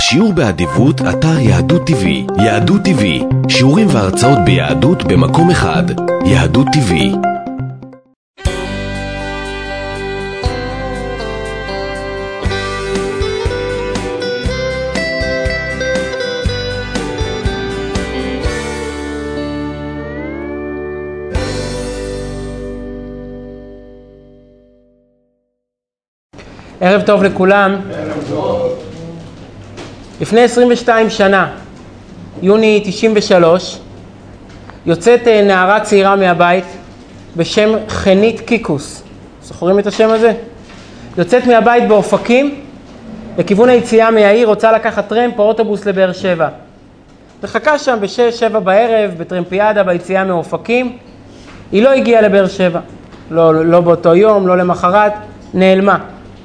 השיעור באדיבות, אתר יהדות TV. יהדות TV, שיעורים והרצאות ביהדות במקום אחד. יהדות TV. ערב טוב לכולם. לפני 22 שנה, יוני 93, יוצאת נערה צעירה מהבית בשם חנית קיקוס. זוכרים את השם הזה? יוצאת מהבית באופקים, לכיוון היציאה מהעיר, רוצה לקחת טרמפ או אוטובוס לבאר שבע. מחכה שם ב-6-7 בערב, בטרמפיאדה ביציאה מאופקים. היא לא הגיעה לבאר שבע. לא באותו יום, לא למחרת, נעלמה.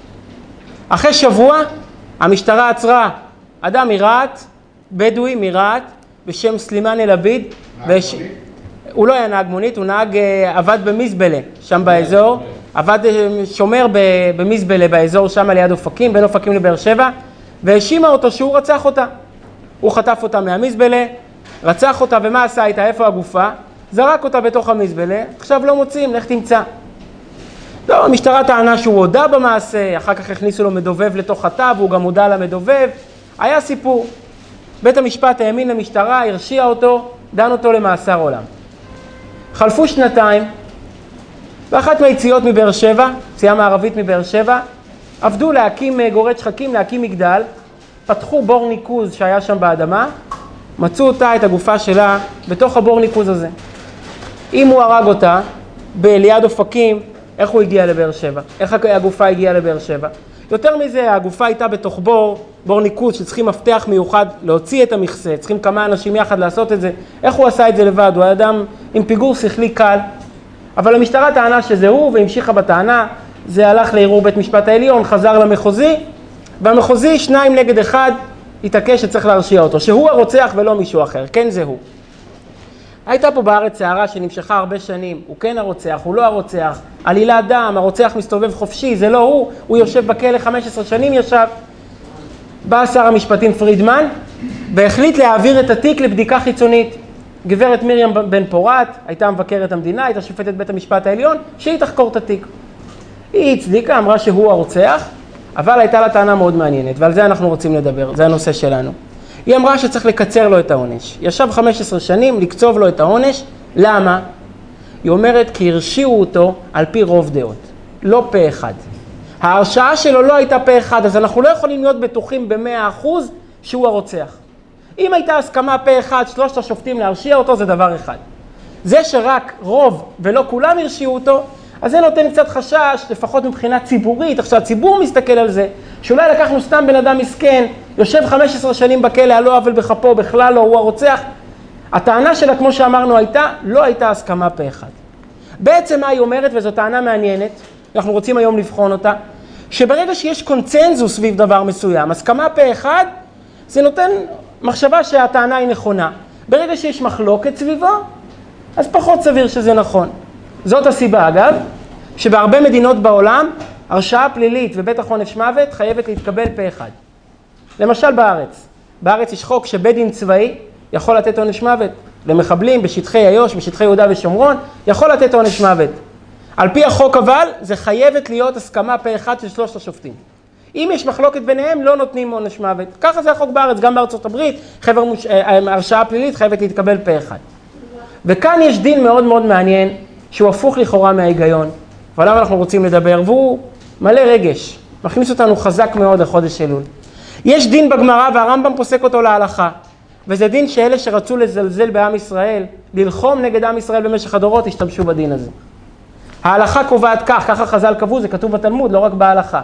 אחרי שבוע, המשטרה עצרה אדם מרעת, בדואי מרעת, בשם סלימן אל-עביד. הוא לא היה נהג מונית, הוא עבד במזבלה, שם באזור. עבד שומר במזבלה באזור, שם על יד אופקים, בין אופקים לבאר שבע, והאשימה אותו שהוא רצח אותה. הוא חטף אותה מהמזבלה, רצח אותה, ומה עשה איתה? איפה הגופה? זרק אותה בתוך המזבלה, עכשיו לא מוצאים, לך תמצא. לא, המשטרה טענה שהוא הודע במעשה, אחר כך הכניסו לו מדובב לתוך התא, והוא גם הודע למדובב. היה סיפור. בית המשפט האמין למשטרה, הרשיע אותו, דן אותו למאסר עולם. חלפו שנתיים, ואחת מהיציאות מבאר שבע, יציאה מערבית מבאר שבע, עבדו להקים גורד שחקים, להקים מגדל, פתחו בור ניקוז שהיה שם באדמה, מצאו אותה, את הגופה שלה, בתוך הבור ניקוז הזה. אם הוא הרג אותה, ליד אופקים, איך הוא הגיע לבאר שבע? איך הגופה הגיעה לבאר שבע? יותר מזה, הגופה הייתה בתוך בור ניקוז שצריכים מפתח מיוחד להוציא את המכסה, צריכים כמה אנשים יחד לעשות את זה. איך הוא עשה את זה לבד? הוא היה אדם עם פיגור שכלי קל. אבל המשטרה טענה שזה הוא, והמשיכה בטענה. זה הלך לערעור בית משפט העליון, חזר למחוזי, והמחוזי 2-1 התעקש שצריך להרשיע אותו, שהוא הרוצח ולא מישהו אחר. כן, זה הוא. הייתה פה בארץ סערה שנמשכה הרבה שנים, הוא כן הרוצח, הוא לא הרוצח, עלילת דם, הרוצח מסתובב חופשי, זה לא הוא, הוא יושב בכלא 15 שנים ישב. בא שר המשפטים פרידמן, והחליט להעביר את התיק לבדיקה חיצונית. גברת מרים בן פורת, הייתה מבקרת המדינה, הייתה שופטת בית המשפט העליון, שהיא תחקור את התיק. היא הצדיקה, אמרה שהוא הרוצח, אבל הייתה לה טענה מאוד מעניינת, ועל זה אנחנו רוצים לדבר, זה הנושא שלנו. היא אמרה שצריך לקצר לו את העונש. ישב 15 שנים, לקצוב לו את העונש. למה? היא אומרת כי הרשיעו אותו על פי רוב דעות, לא פה אחד. ההרשעה שלו לא הייתה פה אחד, אז אנחנו לא יכולים להיות בטוחים ב100% שהוא הרוצח. אם הייתה הסכמה פה אחד, 3 השופטים להרשיע אותו, זה דבר אחד. זה שרק רוב ולא כולם הרשיעו אותו, אז זה נותן קצת חשש, לפחות מבחינה ציבורית. עכשיו הציבור מסתכל על זה, שאולי לקחנו סתם בן אדם מסכן, יושב 15 שנים בכלא, על לא עוול בכפו, בכלל לא, הוא הרוצח. הטענה שלה, כמו שאמרנו, לא הייתה הסכמה פה אחד. בעצם מה היא אומרת, וזו טענה מעניינת, אנחנו רוצים היום לבחון אותה, שברגע שיש קונצנזוס סביב דבר מסוים, הסכמה פה אחד, זה נותן מחשבה שהטענה היא נכונה. ברגע שיש מחלוקת סביבו, אז פחות סביר שזה נכון. זאת הסיבה, אגב, שבהרבה מדינות בעולם, הרשעה פלילית ובטח עונש מוות חייבת להתקבל פה אחד. למשל בארץ יש חוק שבית דין צבאי יכול לתת עונש מוות. למחבלים בשטחי איו"ש, בשטחי יהודה ושומרון, יכול לתת עונש מוות. על פי החוק אבל, זה חייבת להיות הסכמה פה אחד של 3 השופטים. אם יש מחלוקת ביניהם, לא נותנים עונש מוות. ככה זה החוק בארץ, גם בארצות הברית, הרשעה פלילית חייבת להתקבל פה אחד. וכאן יש דין מאוד מאוד מעניין, שהוא הפוך לכאורה מההיגיון, ועליו אנחנו רוצים לדבר, והוא מלא רגש, מכניס אותנו חזק מאוד לחודש אלול. יש דין בגמרא והרמב"ם פוסק אותו להלכה, וזה דין שאלה שרצו לזלזל בעם ישראל, ללחום נגד עם ישראל במשך הדורות, השתמשו בדין הזה. ההלכה קובעת ככה חז"ל קבעו, זה כתוב בתלמוד, לא רק בהלכה.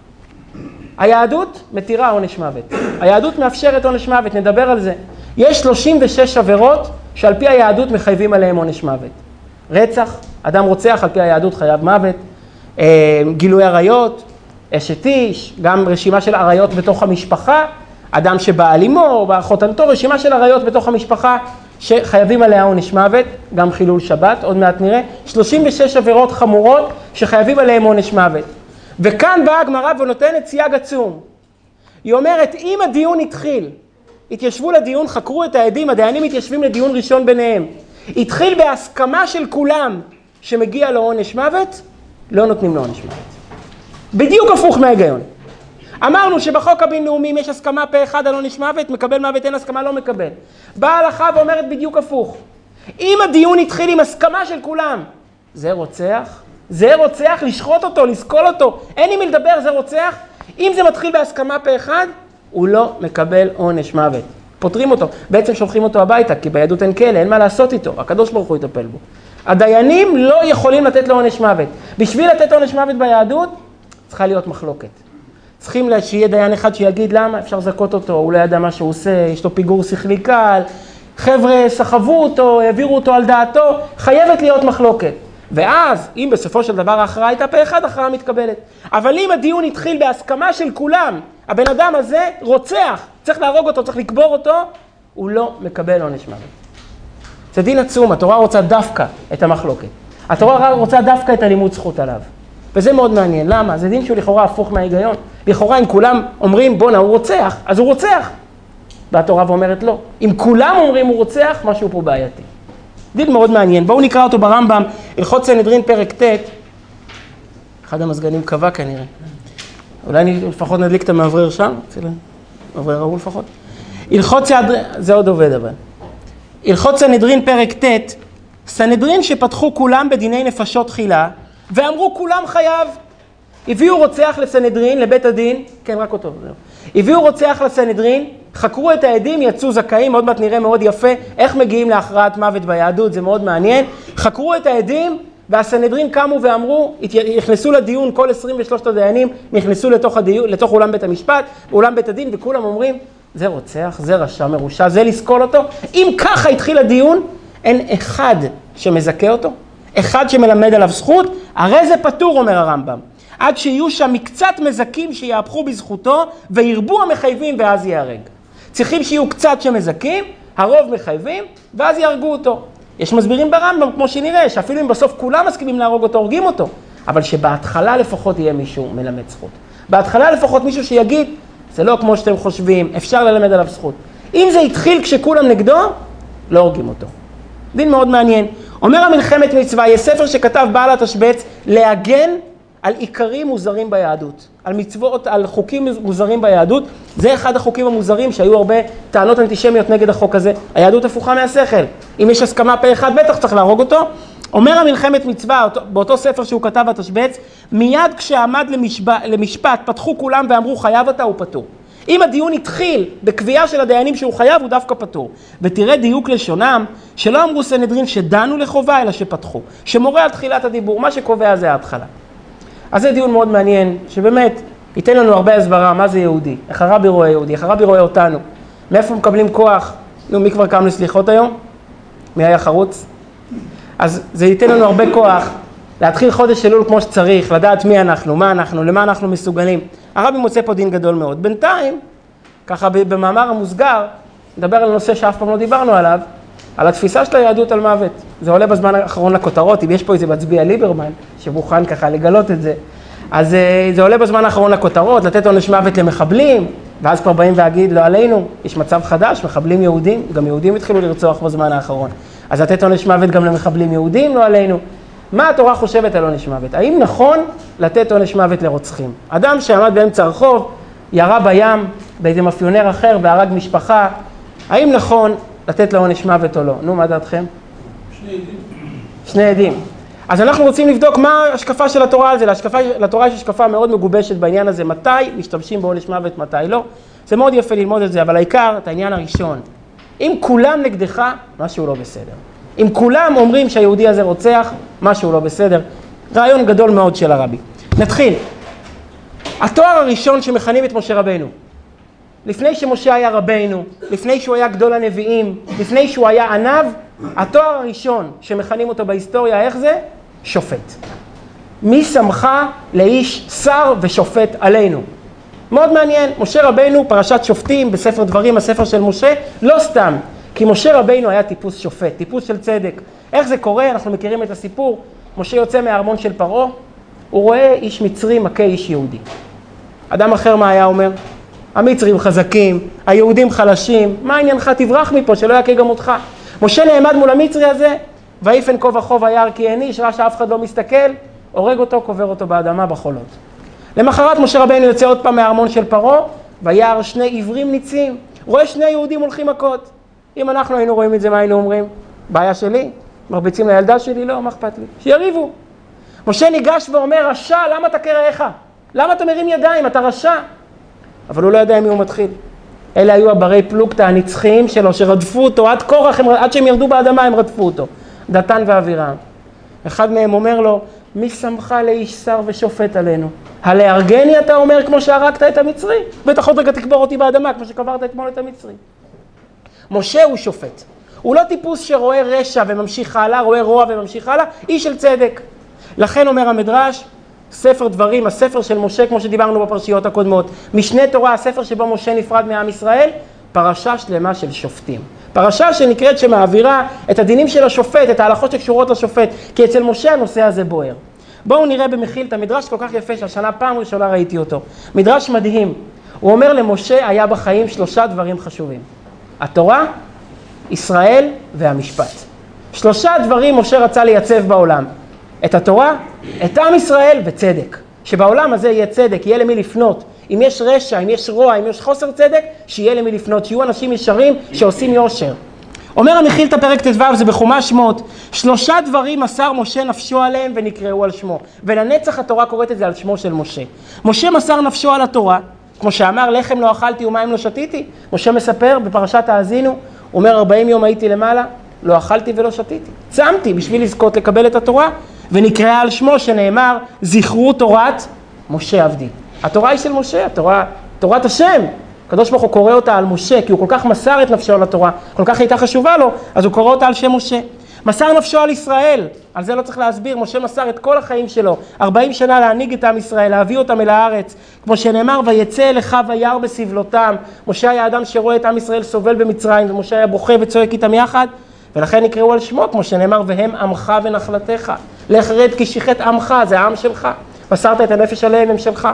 היהדות מתירה עונש מוות. היהדות מאפשרת עונש מוות, נדבר על זה. יש 36 עבירות שעל פי היהדות מחייבים עליהם עונש מוות. רצח, אדם רוצח על פי היהדות חייב מוות, גילוי עריות, אשת איש, גם רשימה של עריות בתוך המשפחה, אדם שבא אלימו, חותנתו, רשימה של עריות בתוך המשפחה שחייבים עליה עונש מוות, גם חילול שבת, עוד מעט נראה, 36 עבירות חמורות שחייבים עליהם עונש מוות. וכאן באה הגמרא ונותנת סייג עצום. היא אומרת, אם הדיון התחיל, התיישבו לדיון, חקרו את העדים, הדיינים מתיישבים לדיון ראשון ביניהם, התחיל בהסכמה של כולם שמגיע לו עונש מוות, לא נותנים לו עונש מוות. בדיוק הפוך מההיגיון. אמרנו שבחוק הבינלאומי יש הסכמה פה אחד על עונש מוות, מקבל מוות, אין הסכמה, לא מקבל. באה ההלכה ואומרת בדיוק הפוך. אם הדיון התחיל עם הסכמה של כולם, זה רוצח, זה רוצח, לשחוט אותו, לסקול אותו, אין עם מי לדבר, זה רוצח. אם זה מתחיל בהסכמה פה אחד, הוא לא מקבל עונש מוות. פותרים אותו, בעצם שולחים אותו הביתה, כי ביהדות אין כלא, אין מה לעשות איתו, הקדוש ברוך הוא יטפל בו. הדיינים לא יכולים לתת לו עונש מוות. בשביל לתת עונש מוות ביהדות, צריכה להיות מחלוקת. צריכים שיהיה דיין אחד שיגיד למה, אפשר לזכות אותו, הוא לא ידע מה שהוא עושה, יש לו פיגור שכלי קל, חבר'ה סחבו אותו, העבירו אותו על דעתו, חייבת להיות מחלוקת. ואז, אם בסופו של דבר ההכרעה הייתה פה אחד, ההכרעה מתקבלת. אבל אם הדיון התחיל בהסכמה של כולם, הבן אדם הזה רוצח, צריך להרוג אותו, צריך לקבור אותו, הוא לא מקבל עונש מוות. זה דין עצום, התורה רוצה דווקא את המחלוקת. התורה רוצה דווקא את הלימוד זכות עליו. וזה מאוד מעניין. למה? זה דין שהוא לכאורה הפוך מההיגיון. לכאורה אם כולם אומרים בונה הוא רוצח, אז הוא רוצח. והתורה ואומרת לא. אם כולם אומרים הוא רוצח, משהו פה בעייתי. דין מאוד מעניין. בואו נקרא אותו ברמב"ם, הלכות סנהדרין פרק ט'. אחד המסגנים קבע כנראה. אולי לפחות נדליק את המאוורר שם, מאוורר ההוא לפחות. הלכות סנהדרין, זה עוד עובד אבל. הלכות סנהדרין פרק ט', סנהדרין שפתחו כולם בדיני נפשות תחילה, ואמרו כולם חייב. הביאו רוצח לסנהדרין, לבית הדין, כן רק אותו, זהו. הביאו רוצח לסנהדרין, חקרו את העדים, יצאו זכאים, עוד מעט נראה מאוד יפה, איך מגיעים להכרעת מוות ביהדות, זה מאוד מעניין. חקרו את העדים, והסנהדרין קמו ואמרו, נכנסו לדיון, כל 23 הדיינים נכנסו לתוך אולם בית המשפט, אולם בית הדין, וכולם אומרים, זה רוצח, זה רשע מרושע, זה לסקול אותו. אם ככה התחיל הדיון, אין אחד שמזכה אותו, אחד שמלמד עליו זכות, הרי זה פטור, אומר הרמב"ם. עד שיהיו שם מקצת מזכים שיהפכו בזכותו, וירבו המחייבים ואז ייהרג. צריכים שיהיו קצת שמזכים, הרוב מחייבים, ואז יהרגו אותו. יש מסבירים ברמב"ם, כמו שנראה, שאפילו אם בסוף כולם מסכימים להרוג אותו, הורגים אותו. אבל שבהתחלה לפחות יהיה מישהו מלמד זכות. בהתחלה לפחות מישהו שיגיד, זה לא כמו שאתם חושבים, אפשר ללמד עליו זכות. אם זה התחיל כשכולם נגדו, לא הורגים אותו. דין מאוד מעניין. אומר המלחמת מצווה, יש ספר שכתב בעל התשבץ, להגן על עיקרים מוזרים ביהדות. על מצוות, על חוקים מוזרים ביהדות. זה אחד החוקים המוזרים שהיו הרבה טענות אנטישמיות נגד החוק הזה. היהדות הפוכה מהשכל. אם יש הסכמה פה אחד, בטח צריך להרוג אותו. אומר המלחמת מצווה, באותו ספר שהוא כתב התשבץ, מיד כשעמד למשפט, פתחו כולם ואמרו חייב אתה, הוא פטור. אם הדיון התחיל בקביעה של הדיינים שהוא חייב, הוא דווקא פטור. ותראה דיוק לשונם, שלא אמרו סנהדרין שדנו לחובה, אלא שפתחו. שמורה על תחילת הדיבור, מה שקובע זה ההתחלה. אז זה דיון מאוד מעניין, שבאמת ייתן לנו הרבה הסברה, מה זה יהודי, איך הרבי רואה יהודי, איך הרבי רואה אותנו, מאיפה מקבלים כוח, מי כבר קם לסליחות היום? מי היה חרוץ? אז זה ייתן לנו הרבה כוח, להתחיל חודש אלול כמו שצריך, לדעת מי אנחנו, מה אנחנו, למה אנחנו מסוגלים. הרבי מוצא פה דין גדול מאוד. בינתיים, ככה במאמר המוסגר, נדבר על נושא שאף פעם לא דיברנו עליו, על התפיסה של היהדות על מוות. זה עולה בזמן האחרון לכותרות, אם יש פה איזה מצביע ליברמן, שמוכן ככה לגלות את זה. אז זה עולה בזמן האחרון לכותרות, לתת עונש מוות למחבלים, ואז כבר באים והגיד, לא עלינו, יש מצב חדש, מחבלים יהודים, גם יהודים התחילו לרצוח בזמן האחרון. אז לתת עונש מוות גם למחבלים יהודים, לא עלינו. מה התורה חושבת על עונש מוות? האם נכון לתת עונש מוות לרוצחים? אדם שעמד באמצע הרחוב, ירה בים, באיזה מאפיונר אחר, והרג משפחה, האם נכון לתת לו עונש מוות או לא? נו, מה דעתכם? שני עדים. אז אנחנו רוצים לבדוק מה ההשקפה של התורה על זה. לתורה יש השקפה מאוד מגובשת בעניין הזה, מתי משתמשים בעונש מוות, מתי לא. זה מאוד יפה ללמוד את זה, אבל העיקר, את העניין הראשון. אם כולם נגדך, משהו לא בסדר. אם כולם אומרים שהיהודי הזה רוצח, משהו לא בסדר. רעיון גדול מאוד של הרבי. נתחיל. התואר הראשון שמכנים את משה רבנו. לפני שמשה היה רבנו, לפני שהוא היה גדול הנביאים, לפני שהוא היה ענב, התואר הראשון שמכנים אותו בהיסטוריה, איך זה? שופט. מי שמך לאיש שר ושופט עלינו? מאוד מעניין. משה רבנו, פרשת שופטים, בספר דברים, הספר של משה, לא סתם. כי משה רבנו היה טיפוס שופט, טיפוס של צדק. איך זה קורה? אנחנו מכירים את הסיפור. משה יוצא מהארמון של פרעה, הוא רואה איש מצרי מכה איש יהודי. אדם אחר מה היה אומר? המצרים חזקים, היהודים חלשים, מה עניינך? תברח מפה, שלא יכה גם אותך. משה נעמד מול המצרי הזה, ויפן כה וכה וירא כי העניש, ראה שאף אחד לא מסתכל, הורג אותו, קובר אותו באדמה בחולות. למחרת משה רבנו יוצא עוד פעם מהארמון של פרעה, וירא שני עיוורים ניצים, רואה שני יהודים הולכים מכות. אם אנחנו היינו רואים את זה, מה היינו אומרים? בעיה שלי? מרביצים לילדה שלי? לא, מה אכפת לי? שיריבו. משה ניגש ואומר, רשע, למה אתה קרעך? למה אתה מרים ידיים? אתה רשע. אבל הוא לא יודע מי הוא מתחיל. אלה היו הברי פלוגתא הנצחיים שלו, שרדפו אותו עד קורח, עד שהם ירדו באדמה הם רדפו אותו. דתן ואבירם. אחד מהם אומר לו, מי שמך לאיש שר ושופט עלינו? הלארגני אתה אומר כמו שהרגת את המצרי? בטח עוד רגע תקבור אותי באדמה כמו שקברת אתמול את המצרי. משה הוא שופט. הוא לא טיפוס שרואה רשע וממשיך הלאה, רואה רוע וממשיך הלאה, איש של צדק. לכן אומר המדרש, ספר דברים, הספר של משה, כמו שדיברנו בפרשיות הקודמות, משנה תורה, הספר שבו משה נפרד מעם ישראל, פרשה שלמה של שופטים. פרשה שנקראת שמעבירה את הדינים של השופט, את ההלכות שקשורות לשופט, כי אצל משה הנושא הזה בוער. בואו נראה במחיל את המדרש כל כך יפה שהשנה פעם ראשונה ראיתי אותו. מדרש מדהים. הוא אומר למשה היה בחיים 3 דברים חשובים. התורה, ישראל והמשפט. 3 דברים משה רצה לייצב בעולם. את התורה, את עם ישראל וצדק. שבעולם הזה יהיה צדק, יהיה למי לפנות. אם יש רשע, אם יש רוע, אם יש חוסר צדק, שיהיה למי לפנות, שיהיו אנשים ישרים שעושים יושר. אומר המחיל את הפרק ט"ו, זה בחומש שמות, 3 דברים מסר משה נפשו עליהם ונקראו על שמו. ולנצח התורה קוראת את זה על שמו של משה. משה מסר נפשו על התורה, כמו שאמר, לחם לא אכלתי ומים לא שתיתי. משה מספר בפרשת האזינו, הוא אומר 40 יום הייתי למעלה, לא אכלתי ולא שתיתי. צמתי בשביל לזכות לקבל את התורה, ונקראה על שמו שנאמר, זכרו תורת משה עבדי. התורה היא של משה, תורת השם. הקדוש ברוך הוא קורא אותה על משה, כי הוא כל כך מסר את נפשו על התורה, כל כך הייתה חשובה לו, אז הוא קורא אותה על שם משה. מסר נפשו על ישראל, על זה לא צריך להסביר, משה מסר את כל החיים שלו, 40 שנה להנהיג את עם ישראל, להביא אותם אל הארץ, כמו שנאמר, ויצא אליך וירא בסבלותם. משה היה אדם שרואה את עם ישראל סובל במצרים, ומשה היה בוכה וצועק איתם יחד, ולכן נקראו על שמו, כמו שנאמר, והם עמך ונחלתך. לך רד כי שיחת עמך, זה העם שלך. מסרת את הנפש עליהם, הם שלך.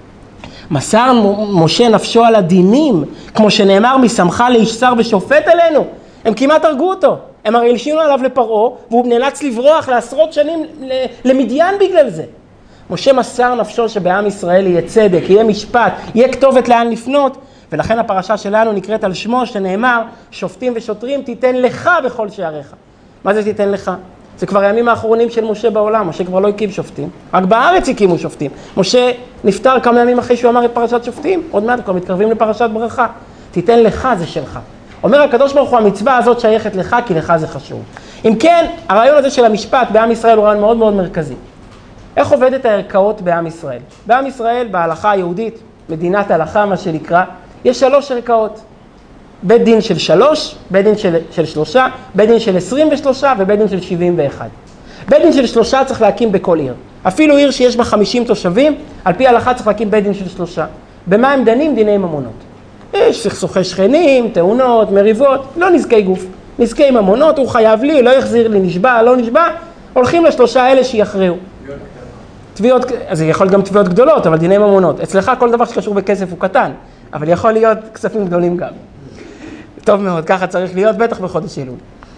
מסר משה נפשו על הדינים, כמו שנאמר, משמחה לאיש שר ושופט עלינו. הם כמעט הרגו אותו. הם הרי הלשינו עליו לפרעה, והוא נאלץ לברוח לעשרות שנים למדיין בגלל זה. משה מסר נפשו שבעם ישראל יהיה צדק, יהיה משפט, יהיה כתובת לאן לפנות, ולכן הפרשה שלנו נקראת על שמו שנאמר, שופטים ושוטרים תיתן לך בכל שעריך. מה זה תיתן לך? זה כבר הימים האחרונים של משה בעולם, משה כבר לא הקים שופטים, רק בארץ הקימו שופטים. משה נפטר כמה ימים אחרי שהוא אמר את פרשת שופטים, עוד מעט כבר מתקרבים לפרשת ברכה. תיתן לך זה שלך. אומר הקדוש ברוך הוא, המצווה הזאת שייכת לך, כי לך זה חשוב. אם כן, הרעיון הזה של המשפט בעם ישראל הוא רעיון מאוד מאוד מרכזי. איך עובדת הערכאות בעם ישראל? בעם ישראל, בהלכה היהודית, מדינת הלכה מה שנקרא, יש 3 ערכאות. בית דין של 3, בית דין של 3, בית דין של 23 ובית דין של 71. בית דין של 3 צריך להקים בכל עיר. אפילו עיר שיש בה 50 תושבים, על פי ההלכה צריך להקים בית דין של 3. במה הם דנים? דיני ממונות. יש סכסוכי שכנים, תאונות, מריבות, לא נזקי גוף. נזקי ממונות, הוא חייב לי, לא יחזיר לי, נשבע, לא נשבע, הולכים ל3 האלה שיכריעו. תביעות, אז זה יכול גם תביעות גדולות, אבל דיני ממונות. אצלך כל דבר שקשור בכסף הוא קטן, אבל יכול להיות כספים גדולים גם. טוב מאוד, ככה צריך להיות, בטח בחודש אלול.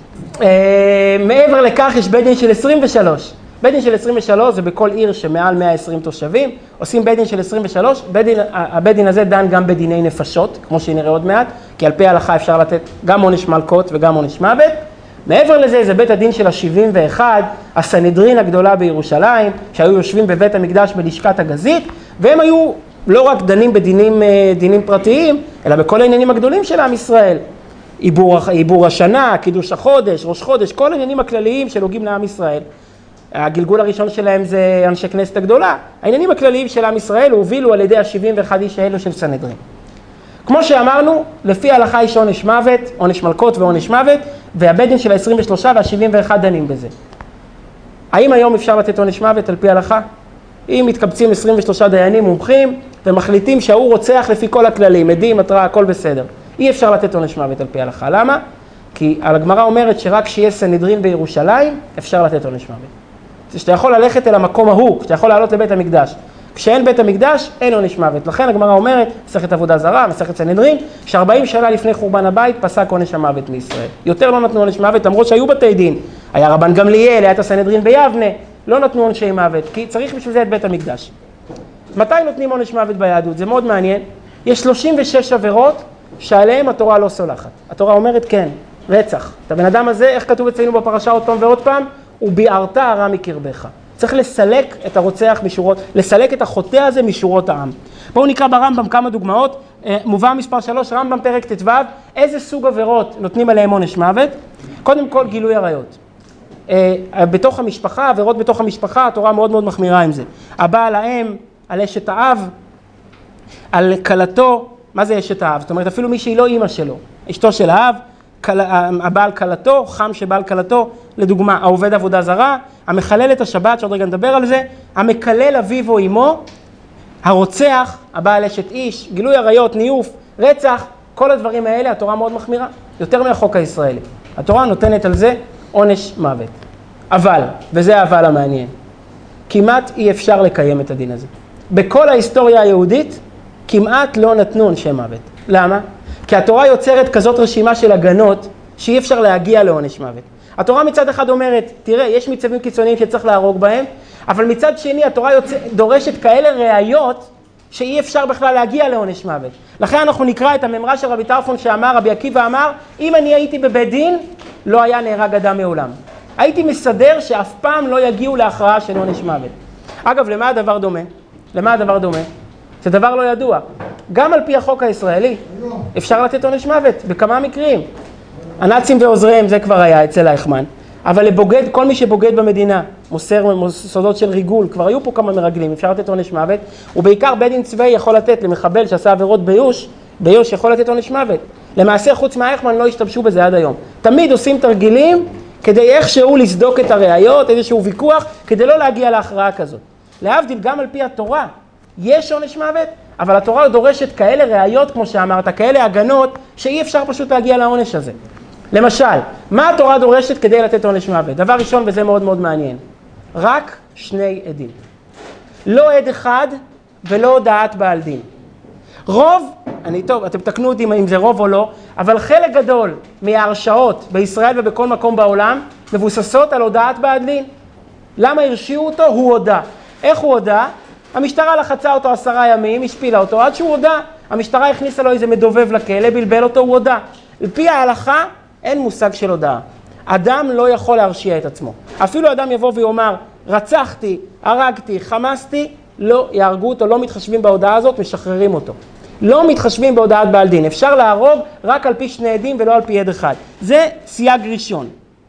מעבר לכך יש בית דין של 23. בית דין של 23 זה בכל עיר שמעל 120 תושבים, עושים בית דין של 23, הבית דין הזה דן גם בדיני נפשות, כמו שנראה עוד מעט, כי על פי ההלכה אפשר לתת גם עונש מלקות וגם עונש מוות. מעבר לזה זה בית הדין של ה-71, הסנהדרין הגדולה בירושלים, שהיו יושבים בבית המקדש בלשכת הגזית, והם היו לא רק דנים בדינים פרטיים, אלא בכל העניינים הגדולים של עם ישראל. עיבור השנה, קידוש החודש, ראש חודש, כל העניינים הכלליים שנוגעים לעם ישראל. הגלגול הראשון שלהם זה אנשי כנסת הגדולה. העניינים הכלליים של עם ישראל הובילו על ידי ה-71 איש האלו של סנהדרין. כמו שאמרנו, לפי ההלכה יש עונש מוות, עונש מלקות ועונש מוות, והבית דין של ה-23 וה-71 דנים בזה. האם היום אפשר לתת עונש מוות על פי ההלכה? אם מתקבצים 23 דיינים מומחים ומחליטים שהוא רוצח לפי כל הכללים, עדים, התראה, הכל בסדר. אי אפשר לתת עונש מוות על פי ההלכה. למה? כי הגמרא אומרת שרק שיהיה סנהדרין בירושלים, אפשר לתת עונש מוות. שאתה יכול ללכת אל המקום ההוא, שאתה יכול לעלות לבית המקדש. כשאין בית המקדש, אין עונש מוות. לכן הגמרא אומרת, מסכת עבודה זרה, מסכת סנהדרין, ש40 שנה לפני חורבן הבית פסק עונש המוות מישראל. יותר לא נתנו עונש מוות, למרות שהיו בתי דין. היה רבן גמליאל, היה את הסנהדרין ביבנה, לא נתנו עונשי מוות, כי צריך בשביל זה את בית המקדש. מתי נותנים עונש מוות ביהדות? זה מאוד מעניין. יש 36 עבירות שעליהם התורה לא סולחת. התורה אומרת כן, רצח. את הבן אדם הזה, איך כתוב אצלנו בפרשה עוד פעם ועוד פעם? וביערת הרע מקרבך. צריך לסלק את הרוצח משורות, לסלק את החוטא הזה משורות העם. בואו נקרא ברמב"ם כמה דוגמאות. מובא מספר 3, רמב"ם פרק ט"ו, איזה סוג עבירות נותנים עליהם עונש מוות? קודם כל גילוי עריות. בתוך המשפחה, עבירות בתוך המשפחה, התורה מאוד מאוד מחמירה עם זה. הבעל האם, על אשת האב, על כלתו, מה זה אשת האב? זאת אומרת אפילו מי שהיא לא אימא שלו, אשתו של האב, הבעל כלתו, חם שבעל כלתו, לדוגמה, העובד עבודה זרה, המחלל את השבת, שעוד רגע נדבר על זה, המקלל אביו או אמו, הרוצח, הבעל אשת איש, גילוי עריות, ניוף, רצח, כל הדברים האלה התורה מאוד מחמירה, יותר מהחוק הישראלי. התורה נותנת על זה עונש מוות. אבל, וזה האבל המעניין, כמעט אי אפשר לקיים את הדין הזה. בכל ההיסטוריה היהודית, כמעט לא נתנו עונשי מוות. למה? כי התורה יוצרת כזאת רשימה של הגנות, שאי אפשר להגיע לעונש מוות. התורה מצד אחד אומרת, תראה, יש מצבים קיצוניים שצריך להרוג בהם, אבל מצד שני התורה דורשת כאלה ראיות, שאי אפשר בכלל להגיע לעונש מוות. לכן אנחנו נקרא את הממרה של רבי טרפון שאמר, רבי עקיבא אמר, אם אני הייתי בבית דין, לא היה נהרג אדם מעולם. הייתי מסדר שאף פעם לא יגיעו להכרעה של עונש מוות. אגב, למה הדבר דומה? למה הדבר דומה? זה דבר לא ידוע. גם על פי החוק הישראלי אפשר לתת עונש מוות בכמה מקרים. הנאצים ועוזריהם זה כבר היה אצל אייכמן. אבל לבוגד, כל מי שבוגד במדינה, מוסר סודות של ריגול, כבר היו פה כמה מרגלים, אפשר לתת עונש מוות, ובעיקר בית דין צבאי יכול לתת למחבל שעשה עבירות ביוש יכול לתת עונש מוות. למעשה חוץ מאייכמן לא השתמשו בזה עד היום. תמיד עושים תרגילים כדי איכשהו לסדוק את הראיות, איזשהו ויכוח, כדי לא להגיע להכרעה כזאת. להבדיל גם על פי התורה, יש עונש מוות, אבל התורה דורשת כאלה ראיות, כמו שאמרת, כאלה הגנות, שאי אפשר פשוט להגיע לעונש הזה. למשל, מה התורה דורשת כדי לתת עונש מוות? דבר ראשון, וזה מאוד מאוד מעניין, רק 2 עדים. לא עד אחד ולא הודעת בעל דין. רוב, טוב, אתם תקנו אותי אם זה רוב או לא, אבל חלק גדול מההרשעות בישראל ובכל מקום בעולם מבוססות על הודעת בעל דין. למה הרשיעו אותו? הוא הודע. איך הוא הודע? המשטרה לחצה אותו 10 ימים, השפילה אותו, עד שהוא הודע. המשטרה הכניסה לו איזה מדובב לכלא, בלבל אותו, הוא הודע. לפי ההלכה, אין מושג של הודעה. אדם לא יכול להרשיע את עצמו. אפילו אדם יבוא ויאמר, רצחתי, הרגתי, חמסתי, לא יהרגו אותו, לא מתחשבים בהודעה הזאת, משחררים אותו. לא מתחשבים בהודעת בעל דין. אפשר להרוג רק על פי 2 עדים ולא על פי עד אחד. זה סייג ראשון.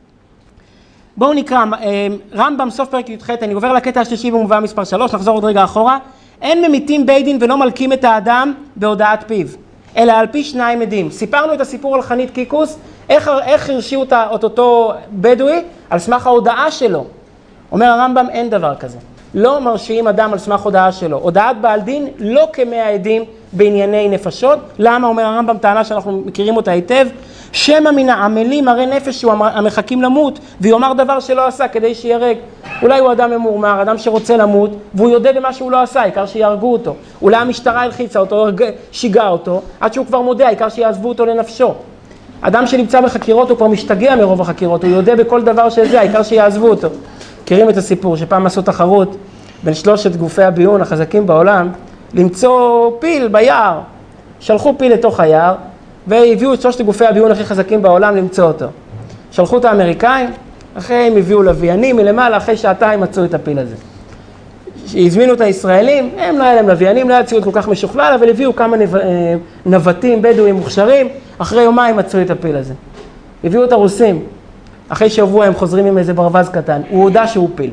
בואו נקרא, רמב"ם סוף פרק י"ח, אני עובר לקטע השלישי במובא מספר 3, נחזור עוד רגע אחורה. אין ממיתים בית דין ולא מלקים את האדם בהודעת פיו, אלא על פי 2 עדים. סיפרנו את הסיפור על חנית קיקוס, איך הרשיעו את אותו בדואי? על סמך ההודעה שלו. אומר הרמב"ם, אין דבר כזה. לא מרשיעים אדם על סמך הודעה שלו. הודעת בעל דין לא כ100 עדים בענייני נפשות. למה? אומר הרמב"ם, טענה שאנחנו מכירים אותה היטב, שמא מן העמלים מראה נפש שהוא המחכים למות, ויאמר דבר שלא עשה כדי שירג. אולי הוא אדם ממורמר, אדם שרוצה למות, והוא יודע במה שהוא לא עשה, העיקר שיהרגו אותו. אולי המשטרה הלחיצה אותו, שיגעה אותו, עד שהוא כבר מודה, העיקר שיעזבו אותו לנפשו. אדם שנמצא בחקירות הוא כבר משתגע מרוב החקירות, הוא יודע בכל דבר שזה, העיקר שיעזבו אותו. מכירים את הסיפור שפעם עשו תחרות בין 3 גופי הביון החזקים בעולם, למצוא פיל ביער. שלחו פיל לתוך היער, והביאו את 3 גופי הביון הכי חזקים בעולם למצוא אותו. שלחו את האמריקאים, אחרי הם הביאו לוויינים מלמעלה, אחרי 2 מצאו את הפיל הזה. הזמינו את הישראלים, הם לא היה להם לוויינים, לא היה ציוד כל כך משוכלל, אבל הביאו כמה נווטים בדואים מוכשרים, אחרי יומיים מצאו את הפיל הזה. הביאו את הרוסים, אחרי שבוע הם חוזרים עם איזה ברווז קטן, הוא הודע שהוא פיל.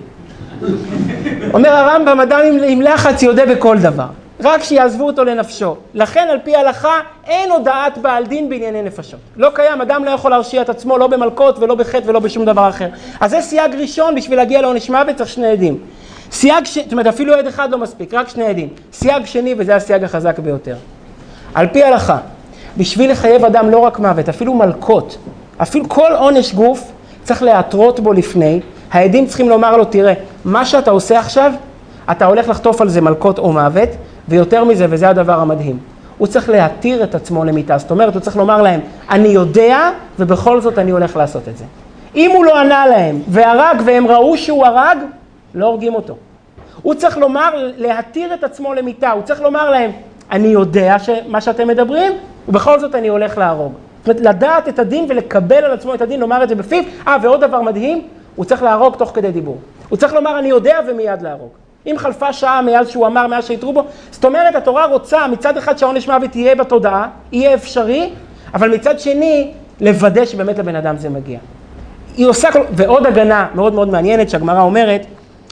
אומר הרמב"ם, אדם עם לחץ יודע בכל דבר, רק שיעזבו אותו לנפשו. לכן על פי ההלכה אין הודעת בעל דין בענייני נפשות. לא קיים, אדם לא יכול להרשיע את עצמו, לא במלכות ולא בחטא ולא בשום דבר אחר. אז זה סייג ראשון, בשביל להגיע לעונש מוות צריך 2 עדים. סייג, זאת אומרת, אפילו עד אחד לא מספיק, רק 2 עדים. סייג שני, וזה הסייג החזק ביותר. על פי ההלכה, בשביל לחייב אדם לא רק מוות, אפילו מלכות, אפילו כל עונש גוף צריך להתרות בו לפני, העדים צריכים לומר לו, תראה, מה שאתה עושה עכשיו, אתה הולך לחטוף על זה מלכות או מוות, ויותר מזה, וזה הדבר המדהים. הוא צריך להתיר את עצמו למיטה, זאת אומרת, הוא צריך לומר להם, אני יודע, ובכל זאת אני הולך לעשות את זה. אם הוא לא ענה להם, והרג, והם ראו שהוא הרג, לא הורגים אותו. הוא צריך לומר, להתיר את עצמו למיטה, הוא צריך לומר להם, אני יודע מה שאתם מדברים, ובכל זאת אני הולך להרוג. זאת אומרת, לדעת את הדין ולקבל על עצמו את הדין, לומר את זה בפיו. ועוד דבר מדהים, הוא צריך להרוג תוך כדי דיבור. הוא צריך לומר, אני יודע, ומיד להרוג. אם חלפה שעה מאז שהוא אמר, מאז שהתרו בו, זאת אומרת, התורה רוצה מצד אחד שהעונש מוות יהיה בתודעה, יהיה אפשרי, אבל מצד שני, לוודא שבאמת לבן אדם זה מגיע. היא עושה, ועוד הגנה מאוד מאוד מעניינת שהגמרא אומרת,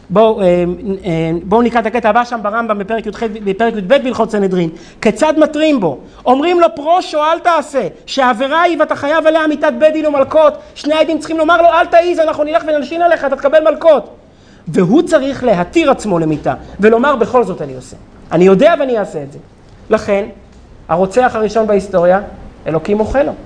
בואו נקרא את הקטע הבא שם ברמב"ם בפרק י"ב בהלכות סנהדרין. כיצד מתרים בו? אומרים לו פרוש או אל תעשה, שהעבירה היא ואתה חייב עליה מיתת בית דין ומלכות. שני העדים צריכים לומר לו אל תעיז, אנחנו נלך ונלשין עליך, אתה תקבל מלכות. והוא צריך להתיר עצמו למיתה ולומר בכל זאת אני עושה. אני יודע ואני אעשה את זה. לכן, הרוצח הראשון בהיסטוריה, אלוקים אוכל לו.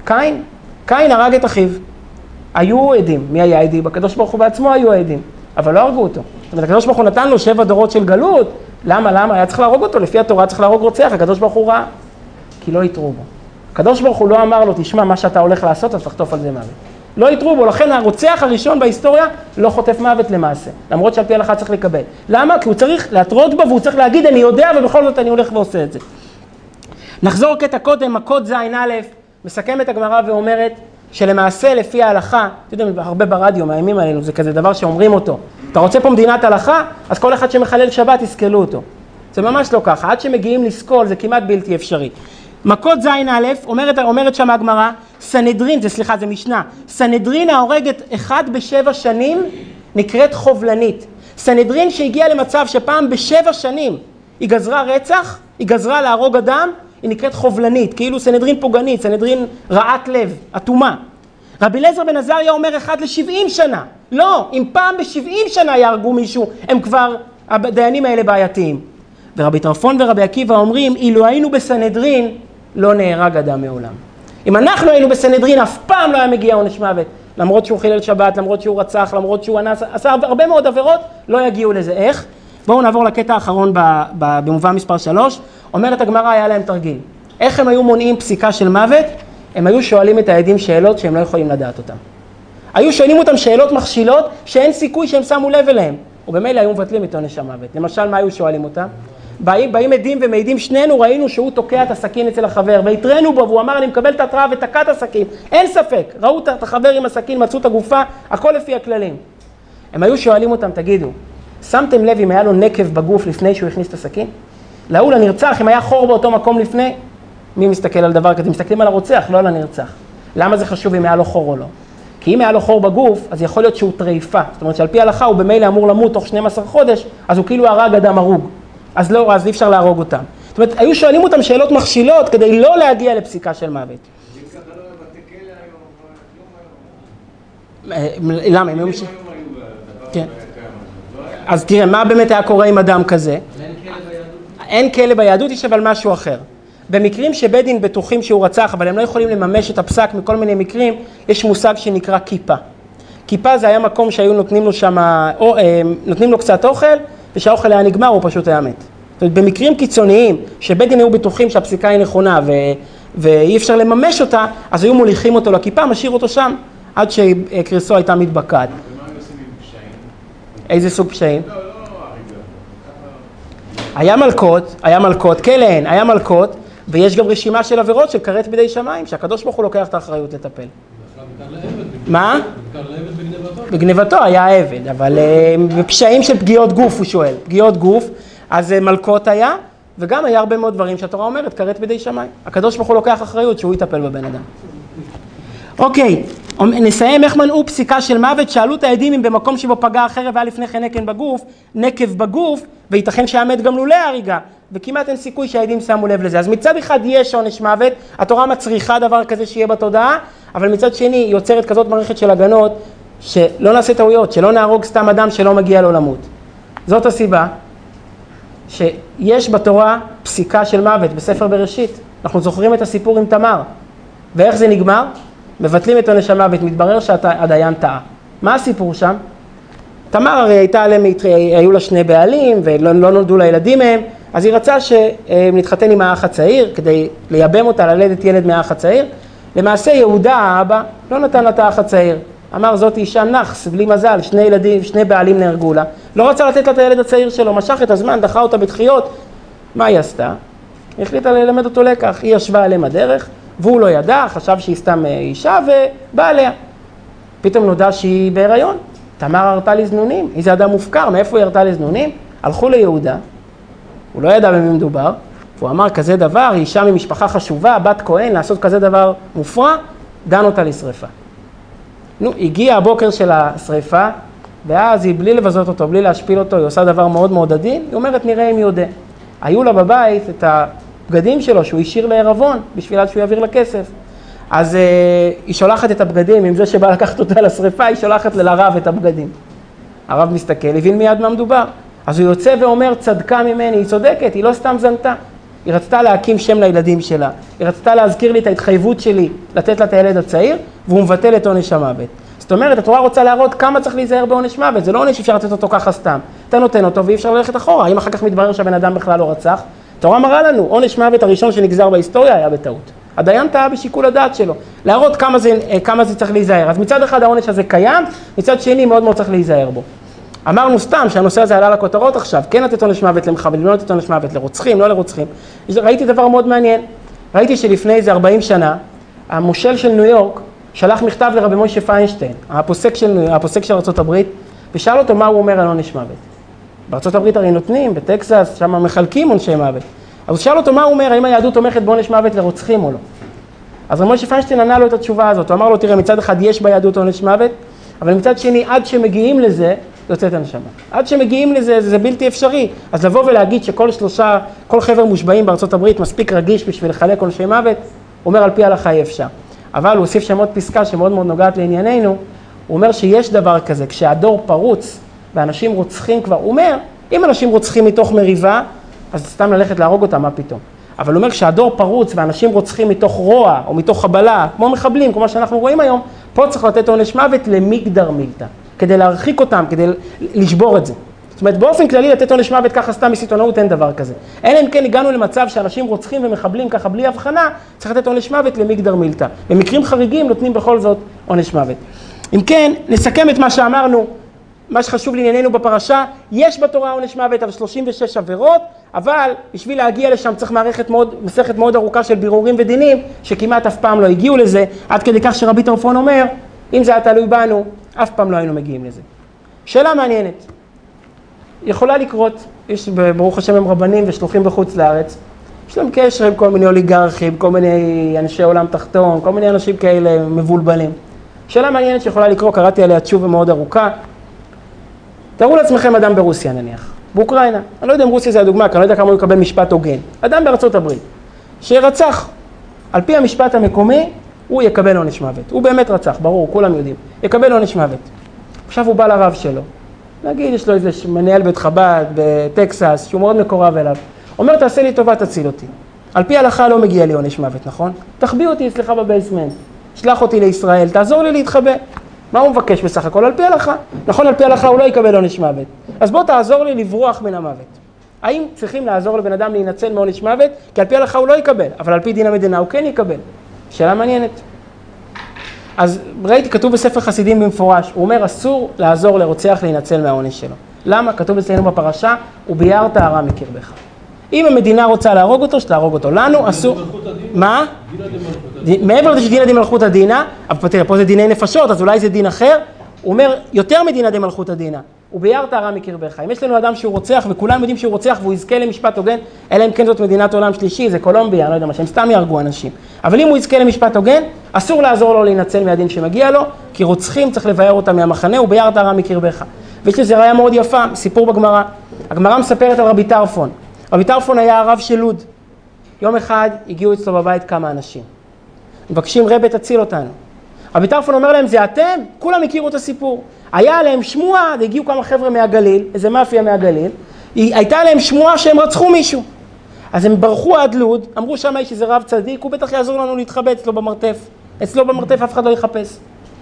קין הרג את אחיו. היו עדים. מי היה עדים? הקדוש ברוך הוא בעצמו היו עדים. אבל לא הרגו אותו. זאת אומרת, הקדוש ברוך הוא נתן לו 7 דורות של גלות. למה? היה צריך להרוג אותו. לפי התורה צריך להרוג רוצח. הקדוש ברוך הוא ראה. כי לא יתרו בו. הקדוש ברוך הוא לא אמר לו, תשמע מה שאתה הולך לעשות, אז תחטוף על זה מוות. לא יתרו בו. לכן הרוצח הראשון בהיסטוריה לא חוטף מוות למעשה. למרות שעל פי ההלכה צריך לקבל. למה? כי הוא צריך להתרות בו והוא צריך להגיד, אני יודע ובכל זאת אני הולך ועושה את זה. נחזור קטע קודם, מכות זין א', מסכמת הגמרא ואומרת, שלמעשה לפי ההלכה, אתם יודעים, הרבה ברדיו, מהימים האלו, זה כזה דבר שאומרים אותו. אתה רוצה פה מדינת הלכה? אז כל אחד שמחלל שבת יסכלו אותו. זה ממש לא ככה. עד שמגיעים לסכול זה כמעט בלתי אפשרי. מכות זין א', אומרת שם הגמרא, סנהדרין, זה משנה, סנהדרין ההורגת 1 ב7 שנים נקראת חובלנית. סנהדרין שהגיעה למצב שפעם ב7 שנים היא גזרה רצח, היא גזרה להרוג אדם, היא נקראת חובלנית, כאילו סנהדרין פוגענית, סנהדרין רעת לב, אטומה. רבי אליעזר בן עזריה אומר 1 ל70 שנה. לא, אם פעם ב70 שנה יהרגו מישהו, הם כבר, הדיינים האלה בעייתיים. ורבי טרפון ורבי עקיבא אומרים, אילו היינו בסנהדרין, לא נהרג אדם מעולם. אם אנחנו היינו בסנהדרין, אף פעם לא היה מגיע עונש מוות. למרות שהוא חילל שבת, למרות שהוא רצח, למרות שהוא אנס, עשה הרבה מאוד עבירות, לא יגיעו לזה. איך? בואו נעבור לקטע האחרון במובא מספר 3. אומרת הגמרא, היה להם תרגיל. איך הם היו מונעים פסיקה של מוות? הם היו שואלים את העדים שאלות שהם לא יכולים לדעת אותם. היו שואלים אותם שאלות מכשילות שאין סיכוי שהם שמו לב אליהם. ובמילא היו מבטלים את עונש המוות. למשל, מה היו שואלים אותם? באים עדים ומעידים, שנינו ראינו שהוא תוקע את הסכין אצל החבר, והתרנו בו, והוא אמר, אני מקבל את ההתראה ותקע את הסכין. אין ספק, ראו את החבר עם הסכין, מצאו את הגופה, הכל לפי הכללים. הם היו שואלים אותם, תגידו, שמתם לב אם היה לו נקב בגוף לפני שהוא הכניס את הסכין? להוא לנרצח, אם היה חור באותו מקום לפני? מי מסתכל על דבר כזה? מסתכלים על הרוצח, לא על הנרצח. למה זה חשוב אם היה לו חור או לא? כי אם היה לו חור בגוף, אז יכול להיות שהוא טרייפה. זאת אומרת שעל פי ההלכה הוא במילא אמור למות תוך 12 חודש, אז הוא כאילו הרג אדם הרוג. אז לא, אז אי אפשר להרוג אותם. זאת אומרת, היו שואלים אותם שאלות מכשילות כדי לא להגיע לפסיקה של מוות. זה ככה לא היה בתי כלא היום, למה? הם היו משהו? כן. אז תראה, מה באמת היה קורה עם אדם כזה? אין כלא ביהדות, יש אבל משהו אחר. במקרים שבית דין בטוחים שהוא רצח, אבל הם לא יכולים לממש את הפסק מכל מיני מקרים, יש מושג שנקרא כיפה. כיפה זה היה מקום שהיו נותנים לו שם, נותנים לו קצת אוכל, ושהאוכל היה נגמר, הוא פשוט היה מת. זאת אומרת, במקרים קיצוניים, שבית דין היו בטוחים שהפסיקה היא נכונה, ואי אפשר לממש אותה, אז היו מוליכים אותו לכיפה, משאיר אותו שם, עד שקריסו הייתה מתבקעת. ומה הם עושים עם פשעים? איזה סוג פשעים? לא, היה מלכות, כלן, היה מלכות, ויש גם רשימה של עבירות של כרת בידי שמיים, שהקדוש ברוך הוא לוקח את האחריות לטפל. מה? בגנבתו היה עבד, אבל בפשעים של פגיעות גוף הוא שואל, פגיעות גוף, אז מלכות היה, וגם היה הרבה מאוד דברים שהתורה אומרת, כרת בידי שמיים. הקדוש ברוך הוא לוקח אחריות שהוא יטפל בבן אדם. אוקיי, נסיים איך מנעו פסיקה של מוות, שאלו את העדים אם במקום שבו פגע החרב היה לפני כן נקב בגוף, וייתכן שהמת גם לולא הריגה, וכמעט אין סיכוי שהעדים שמו לב לזה. אז מצד אחד יש עונש מוות, התורה מצריכה דבר כזה שיהיה בתודעה, אבל מצד שני היא יוצרת כזאת מערכת של הגנות, שלא נעשה טעויות, שלא נהרוג סתם אדם שלא מגיע לו למות. זאת הסיבה שיש בתורה פסיקה של מוות בספר בראשית. אנחנו זוכרים את הסיפור עם תמר. ואיך זה נגמר? מבטלים את עונש המוות, מתברר שהדיין טעה. מה הסיפור שם? תמר הרי היו לה שני בעלים ולא נולדו לה ילדים מהם, אז היא רצה שנתחתן עם האח הצעיר כדי לייבם אותה ללדת ילד מהאח הצעיר. למעשה יהודה האבא לא נתן לה את האח הצעיר. אמר זאת אישה נחס, בלי מזל, שני ילדים, שני בעלים נהרגו לה. לא רצה לתת לה את הילד הצעיר שלו, משך את הזמן, דחה אותה בתחיות. מה היא עשתה? היא החליטה ללמד אותו לקח. היא ישבה עליהם הדרך, והוא לא ידע, חשב שהיא סתם אישה ובא עליה. פתאום נודע שהיא בהיריון. תמר הרתה לזנונים, איזה אדם מופקר, מאיפה היא הרתה לזנונים? הלכו ליהודה, הוא לא ידע במי מדובר, והוא אמר כזה דבר, היא אישה ממשפחה חשובה, בת כהן, לעשות כזה דבר מופרע, דן אותה לשריפה. נו, הגיע הבוקר של השריפה, ואז היא בלי לבזות אותו, בלי להשפיל אותו, היא עושה דבר מאוד מאוד עדין, היא אומרת נראה אם יודה. היו לה בבית את הבגדים שלו, שהוא השאיר לערבון, בשביל שהוא יעביר לה כסף. אז היא שולחת את הבגדים, עם זה שבא לקחת אותה לשריפה, היא שולחת לרב את הבגדים. הרב מסתכל, הבין מיד מה מדובר. אז הוא יוצא ואומר, צדקה ממני, היא צודקת, היא לא סתם זנתה. היא רצתה להקים שם לילדים שלה, היא רצתה להזכיר לי את ההתחייבות שלי, לתת לה את הילד הצעיר, והוא מבטל את עונש המוות. זאת אומרת, התורה רוצה להראות כמה צריך להיזהר בעונש מוות, זה לא עונש שאפשר לתת אותו ככה סתם. אתה נותן אותו ואי אפשר ללכת אחורה, אם אחר כך מתברר שהבן אדם בכלל לא רצח, התורה מראה לנו, עונש מוות הראשון שנגזר בהיסטוריה היה בטעות. הדיין טעה בשיקול הדעת שלו, להראות כמה זה צריך להיזהר. אז מצד אחד העונש הזה קיים, מצד שני מאוד מאוד צריך להיזהר בו. אמרנו סתם שהנושא הזה עלה לכותרות עכשיו, כן לתת עונש מוות למחבלים, לא לתת עונש מוות לרוצחים, לא לרוצחים. ראיתי דבר מאוד מעניין, ראיתי שלפני איזה 40 שנה, המושל של ניו יורק שלח מכתב לרבי מוישה פיינשטיין, הפוסק של ארצות הברית, ושאל אותו מה הוא אומר על עונש מוות. בארצות הברית הרי נותנים, בטקסס, שם מחלקים עונשי מוות. אז הוא שאל אותו מה הוא אומר, האם היהדות תומכת בעונש מוות לרוצחים או לא. אז רבי מוישה פיינשטיין ענה לו את התשובה הזאת, הוא אמר לו תראה מצד אחד יש ביהדות עונש מוות, אבל מצד שני עד שמגיעים לזה, יוצאת הנשמה. עד שמגיעים לזה, זה בלתי אפשרי. אז לבוא ולהגיד כל חבר מושבעים בארצות הברית מספיק רגיש בשביל לחלק עונשי מוות, הוא אומר על פי ההלכה אי אפשר. אבל הוא הוסיף שם עוד פסקה שמאוד מאוד נוגעת לענייננו, הוא אומר שיש דבר כזה, כשהדור פרוץ ואנשים רוצחים כבר, הוא אומר, אם אנשים רוצחים מתוך מריבה, אז סתם ללכת להרוג אותם, מה פתאום? אבל הוא אומר, כשהדור פרוץ ואנשים רוצחים מתוך רוע או מתוך חבלה, כמו מחבלים, כמו שאנחנו רואים היום, פה צריך לתת עונש מוות למגדר מילתא, כדי להרחיק אותם, כדי לשבור את זה. זאת אומרת, באופן כללי לתת עונש מוות ככה סתם מסיטונאות אין דבר כזה. אלא אם כן הגענו למצב שאנשים רוצחים ומחבלים ככה בלי הבחנה, צריך לתת עונש מוות למגדר מילתא. במקרים חריגים נותנים בכל זאת עונש מוות. אם כן, נסכם את מה שאמרנו, מה שחשוב לענייננו בפרשה, יש בתורה עונש מוות על 36 עבירות, אבל בשביל להגיע לשם צריך מסכת מאוד ארוכה של בירורים ודינים, שכמעט אף פעם לא הגיעו לזה, עד כדי כך שרבי טרפון אומר, אם זה היה תלוי בנו, אף פעם לא היינו מגיעים לזה. שאלה מעניינת. יכולה לקרות, יש ברוך השם הם רבנים ושלוחים בחוץ לארץ, יש להם קשר עם כל מיני אוליגרכים, כל מיני אנשי עולם תחתון, כל מיני אנשים כאלה מבולבלים. שאלה מעניינת שיכולה לקרות, קראתי עליה תשובה מאוד ארוכה. תארו לעצמכם אדם ברוסיה נניח, באוקראינה, אני לא יודע אם רוסיה זה הדוגמה, כי אני לא יודע כמה הוא יקבל משפט הוגן. אדם בארצות הברית, שרצח, על פי המשפט המקומי, הוא יקבל עונש מוות. הוא באמת רצח, ברור, כולם יודעים. יקבל עונש מוות. עכשיו הוא בא לרב שלו. נגיד, יש לו איזה מנהל בית חב"ד בטקסס, שהוא מאוד מקורב אליו. אומר, תעשה לי טובה, תציל אותי. על פי ההלכה לא מגיע לי עונש מוות, נכון? תחביא אותי אצלך בבייסמנט. שלח אותי לישראל, תעזור לי להתחבא. מה הוא מבקש בסך הכל? על פי ההלכה. נכון, על פי ההלכה הוא לא יקבל עונש מוות. אז בוא תעזור לי לברוח מן המוות. האם צריכים לעזור לבן אדם להינצל מעונש מוות? כי על פי ההלכה הוא לא יקבל, אבל על פי דין המדינה הוא כן יקבל. שאלה מעניינת. אז ראיתי, כתוב בספר חסידים במפורש, הוא אומר, אסור לעזור לרוצח להינצל מהעונש שלו. למה? כתוב אצלנו בפרשה, וביערת הרע מקרבך. אם המדינה רוצה להרוג אותו, שתהרוג אותו. לנו אסור... מה? מעבר לזה שדינה דמלכות הדינה, אבל תראה, פה זה דיני נפשות, אז אולי זה דין אחר. הוא אומר, יותר מדינה דמלכות הדינה, וביערת הרע מקרבך. אם יש לנו אדם שהוא רוצח, וכולם יודעים שהוא רוצח, והוא יזכה למשפט הוגן, אלא אם כן זאת מדינת עולם שלישי, זה קולומביה, אני לא יודע מה, שהם סתם יהרגו אנשים. אבל אם הוא יזכה למשפט הוגן, אסור לעזור לו להינצל מהדין שמגיע לו, כי רוצחים צריך לבאר אותם מהמחנה, וביערת הרע מקרבך. ויש לזה ראיה מאוד יפה, סיפור בגמרא. הגמרא מספרת על רבי טרפון. רבי טרפון היה הרב של לוד. יום אחד הגיעו אצלו בבית כמה אנשים. מבקשים רבי תציל אותנו. רבי טרפון אומר להם, זה אתם? כולם הכירו את הסיפור. היה עליהם שמועה, הגיעו כמה חבר'ה מהגליל, איזה מאפיה מהגליל, הייתה עליהם שמועה שהם רצחו מישהו. אז הם ברחו עד לוד, אמרו שם יש איזה רב צדיק, הוא בטח יעזור לנו להתחבא אצלו במרתף. אצלו במרתף אף אחד לא יחפש.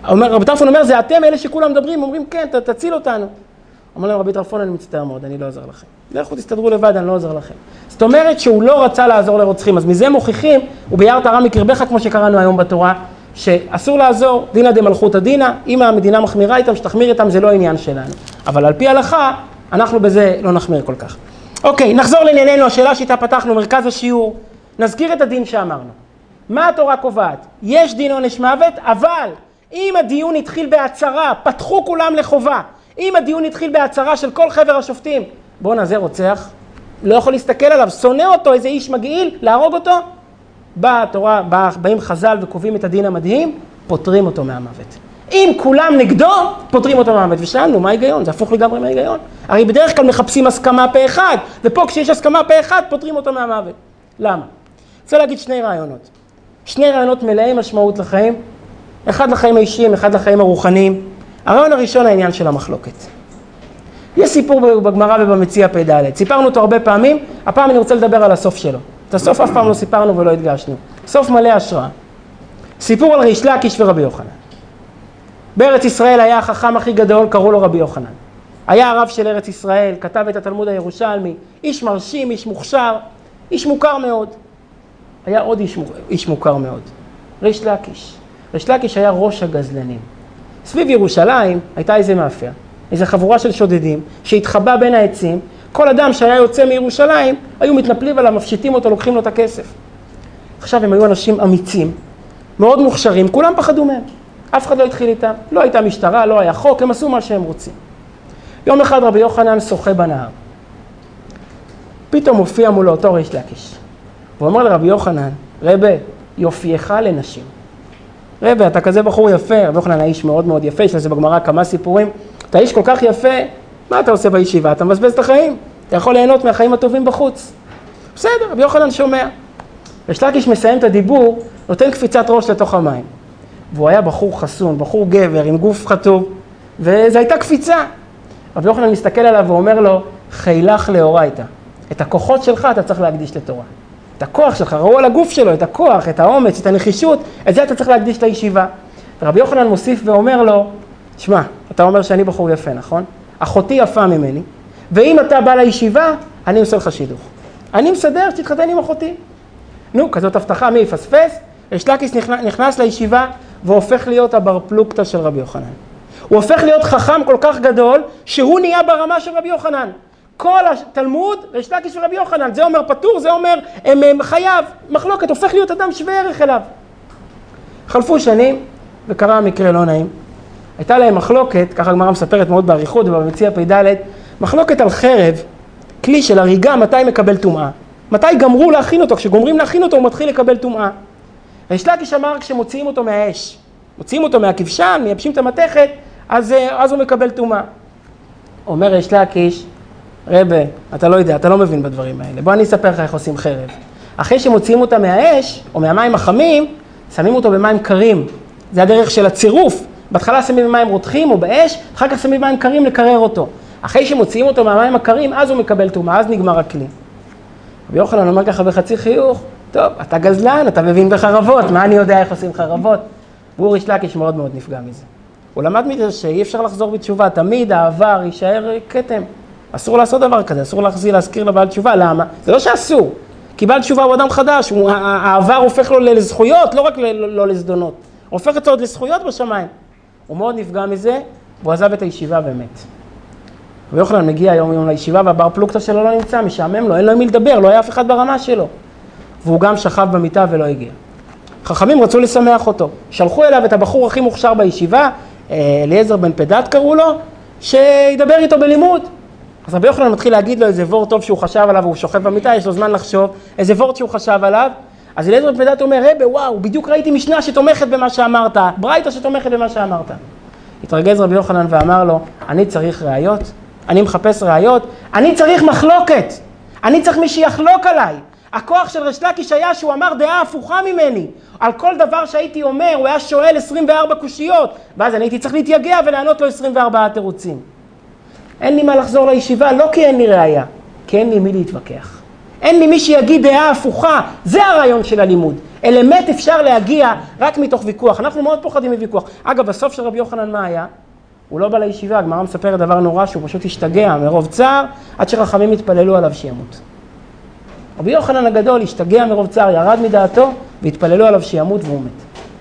רבי טרפון אומר, זה אתם אלה שכולם מדברים, אומרים כן, תציל אותנו. אומר להם, רבי טרפון, אני מצטער מאוד, אני לא עוזר לכם. לכו תסתדרו לבד, אני לא עוזר לכם. זאת אומרת שהוא לא רצה לעזור לרוצחים, אז מזה מוכיחים, וביערת הרע מקרבך, כמו שקראנו היום בתורה, שאסור לעזור, דינא דמלכותא דינא, אם המדינה מחמירה איתם, שתחמיר איתם, זה לא עניין שלנו. אבל על פי ההלכה, אנחנו בזה לא נחמיר כל כך. אוקיי, נחזור לענייננו, השאלה שאיתה פתחנו, מרכז השיעור. נזכיר את הדין שאמרנו. מה התורה קובעת? יש דין עונש מוות, אבל אם הדיון התחיל בהצהרה, פתחו כולם לחובה. אם הדיון התחיל בהצהרה של כל חבר השופטים, בוא זה רוצח, לא יכול להסתכל עליו, שונא אותו, איזה איש מגעיל, להרוג אותו, באה התורה, באים חז"ל וקובעים את הדין המדהים, פותרים אותו מהמוות. אם כולם נגדו, פותרים אותו מהמוות. ושאלנו, מה ההיגיון? זה הפוך לגמרי מההיגיון. הרי בדרך כלל מחפשים הסכמה פה אחד, ופה כשיש הסכמה פה אחד, פותרים אותו מהמוות. למה? רוצה להגיד שני רעיונות. שני רעיונות מלאי משמעות לחיים, אחד לחיים האישיים, אחד לחיים הרוחניים. הרעיון הראשון, העניין של המחלוקת. יש סיפור בגמרא ובמציאה פ"ד. סיפרנו אותו הרבה פעמים, הפעם אני רוצה לדבר על הסוף שלו. את הסוף אף פעם לא סיפרנו ולא הדגשנו. סוף מלא השראה. סיפור על ריש לקיש ורבי יוחנן. בארץ ישראל היה החכם הכי גדול, קראו לו רבי יוחנן. היה הרב של ארץ ישראל, כתב את התלמוד הירושלמי, איש מרשים, איש מוכשר, איש מוכר מאוד. היה עוד איש מוכר מאוד, ריש לקיש. ריש לקיש היה ראש הגזלנים. סביב ירושלים הייתה איזה מאפיה, איזו חבורה של שודדים שהתחבא בין העצים. כל אדם שהיה יוצא מירושלים, היו מתנפלים עליו, מפשיטים אותו, לוקחים לו את הכסף. עכשיו הם היו אנשים אמיצים, מאוד מוכשרים, כולם פחדו מהם. אף אחד לא התחיל איתם, לא הייתה משטרה, לא היה חוק, הם עשו מה שהם רוצים. יום אחד רבי יוחנן שוחה בנהר. פתאום מופיע מולו אותו ריש לקיש. והוא אומר לרבי יוחנן, רבי, יופייך לנשים. רבי, אתה כזה בחור יפה, רבי יוחנן האיש מאוד מאוד יפה, יש לזה בגמרא כמה סיפורים. אתה איש כל כך יפה, מה אתה עושה בישיבה? אתה מבזבז את החיים. אתה יכול ליהנות מהחיים הטובים בחוץ. בסדר, רבי יוחנן שומע. ריש לקיש מסיים את הדיבור, נותן קפיצת ראש לתוך המים. והוא היה בחור חסון, בחור גבר, עם גוף חטוב, וזו הייתה קפיצה. רבי יוחנן מסתכל עליו ואומר לו, חילך לאורייתא. את הכוחות שלך אתה צריך להקדיש לתורה. את הכוח שלך, ראו על הגוף שלו, את הכוח, את האומץ, את הנחישות, את זה אתה צריך להקדיש לישיבה. ורבי יוחנן מוסיף ואומר לו, שמע, אתה אומר שאני בחור יפה, נכון? אחותי יפה ממני, ואם אתה בא לישיבה, אני עושה לך שידוך. אני מסדר שתתחתן עם אחותי. נו, כזאת הבטחה, מי יפספס? ריש לקיש נכנס לישיבה והופך להיות הבר פלוגתא של רבי יוחנן. הוא הופך להיות חכם כל כך גדול, שהוא נהיה ברמה של רבי יוחנן. כל התלמוד, ריש לקיש ורבי יוחנן, זה אומר פטור, זה אומר חייב, מחלוקת, הופך להיות אדם שווה ערך אליו. חלפו שנים, וקרה מקרה לא נעים. הייתה להם מחלוקת, ככה הגמרא מספרת מאוד באריכות ובמציאה פ"ד, מחלוקת על חרב, כלי של הריגה, מתי מקבל טומאה. מתי גמרו להכין אותו, כשגומרים להכין אותו הוא מתחיל לקבל טומאה. ריש לקיש אמר כשמוציאים אותו מהאש, מוציאים אותו מהכבשן, מייבשים את המתכת, אז הוא מקבל טומאה. אומר ריש לקיש, רבי, אתה לא יודע, אתה לא מבין בדברים האלה. בוא אני אספר לך איך עושים חרב. אחרי שמוציאים אותה מהאש, או מהמים החמים, שמים אותו במים קרים. זה הדרך של הצירוף. בהתחלה שמים במים רותחים או באש, אחר כך שמים במים קרים לקרר אותו. אחרי שמוציאים אותו מהמים הקרים, אז הוא מקבל טומאה, אז נגמר הכלי. רבי יוחנן אומר ככה בחצי חיוך, טוב, אתה גזלן, אתה מבין בחרבות, מה אני יודע איך עושים חרבות? והוא ריש לקיש מאוד מאוד נפגע מזה. הוא למד מזה שאי אפשר לחזור בתשובה, תמיד העבר יישאר כתם. אסור לעשות דבר כזה, אסור להזכיר לבעל תשובה, למה? זה לא שאסור, כי בעל תשובה הוא אדם חדש, העבר הופך לו לזכויות, לא רק לא לזדונות, הופך את עוד לזכויות בשמיים. הוא מאוד נפגע מזה, והוא עזב את הישיבה באמת. רבי יוחנן מגיע יום לישיבה, והבר פלוגתא שלו לא נמצא, משעמם לו, אין לו עם מי לדבר, לא היה אף אחד ברמה שלו. והוא גם שכב במיטה ולא הגיע. חכמים רצו לשמח אותו, שלחו אליו את הבחור הכי מוכשר בישיבה, אליעזר בן פדת קראו לו, שידבר איתו בלימוד. אז רבי יוחנן מתחיל להגיד לו איזה וורט טוב שהוא חשב עליו, והוא שוכב במיטה, יש לו זמן לחשוב, איזה וורט שהוא חשב עליו. אז אליעזר בן פדת אומר, רבי, וואו, בדיוק ראיתי משנה שתומכת במה שאמרת, ברייתא שתומכת במה שאמרת. התרגז רבי יוחנן ואמר לו, אני צריך ראיות, אני מחפש ראיות, אני צריך מחלוקת, אני צריך מי שיחלוק עליי. הכוח של ריש לקיש היה שהוא אמר דעה הפוכה ממני. על כל דבר שהייתי אומר, הוא היה שואל 24 קושיות, ואז אני הייתי צריך להתייגע ולענות לו 24 תירוצים. אין לי מה לחזור לישיבה, לא כי אין לי ראיה, כי אין לי מי להתווכח. אין לי מי שיגיד דעה הפוכה, זה הרעיון של הלימוד. אל אמת אפשר להגיע רק מתוך ויכוח. אנחנו מאוד פוחדים מוויכוח. אגב, בסוף של רבי יוחנן מה היה? הוא לא בא לישיבה, הגמרא מספרת דבר נורא שהוא פשוט השתגע מרוב צער, עד שחכמים התפללו עליו שימות. רבי יוחנן הגדול השתגע מרוב צער, ירד מדעתו, והתפללו עליו שימות והוא מת.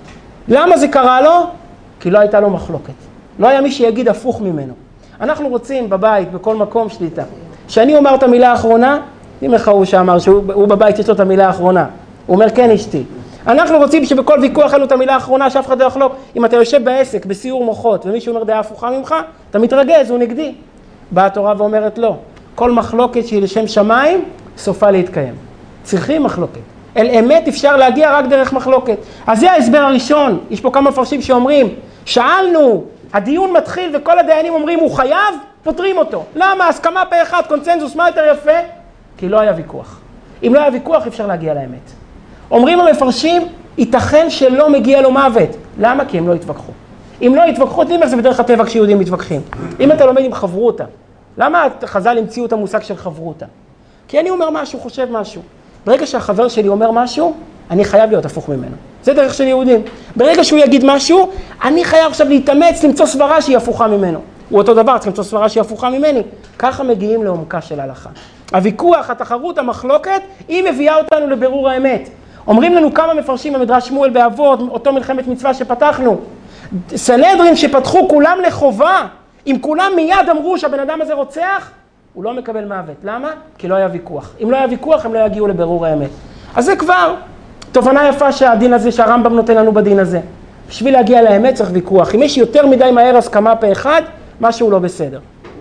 למה זה קרה לו? כי לא הייתה לו מחלוקת. לא היה מי שיגיד הפוך ממנו. אנחנו רוצים בבית, בכל מקום שליטה. כשאני אומר את המילה האחרונה, אם לך הוא שאמר שהוא בבית יש לו את המילה האחרונה. הוא אומר כן אשתי. אנחנו רוצים שבכל ויכוח עלו את המילה האחרונה, שאף אחד לא יחלוק. אם אתה יושב בעסק, בסיור מוחות, ומישהו אומר דעה הפוכה ממך, אתה מתרגז, הוא נגדי. באה התורה ואומרת לא. כל מחלוקת שהיא לשם שמיים, סופה להתקיים. צריכים מחלוקת. אל אמת אפשר להגיע רק דרך מחלוקת. אז זה ההסבר הראשון. יש פה כמה מפרשים שאומרים, שאלנו, הדיון מתחיל וכל הדיינים אומרים הוא חייב, פותרים אותו. למה? הסכמה פה אחד, קונצנזוס, מה יותר יפה? כי לא היה ויכוח. אם לא היה ויכוח אפשר להגיע לאמת. אומרים המפרשים, ייתכן שלא מגיע לו מוות. למה? כי הם לא התווכחו. אם לא התווכחו, תראי איך זה בדרך הטבע כשיהודים מתווכחים. אם אתה לומד עם חברותה, למה חז"ל המציאו את המושג של חברותה? כי אני אומר משהו, חושב משהו. ברגע שהחבר שלי אומר משהו, אני חייב להיות הפוך ממנו. זה דרך של יהודים. ברגע שהוא יגיד משהו, אני חייב עכשיו להתאמץ למצוא סברה שהיא הפוכה ממנו. הוא אותו דבר, צריך למצוא סברה שהיא הפוכה ממני. ככה מגיעים לעומקה של ההלכה. הוויכוח, התחרות, המחלוקת, היא מביאה אותנו לבירור האמת. אומרים לנו כמה מפרשים במדרש שמואל באבות, אותו מלחמת מצווה שפתחנו. סנהדרין שפתחו כולם לחובה, אם כולם מיד אמרו שהבן אדם הזה רוצח, הוא לא מקבל מוות. למה? כי לא היה ויכוח. אם לא היה ויכוח, הם לא יגיעו לבירור האמת. אז זה כבר תובנה יפה שהדין הזה, שהרמב"ם נותן לנו בדין הזה. בשביל להגיע לאמת צריך ויכוח. אם יש יותר מדי מהר הסכמה פה אחד, משהו לא בסדר.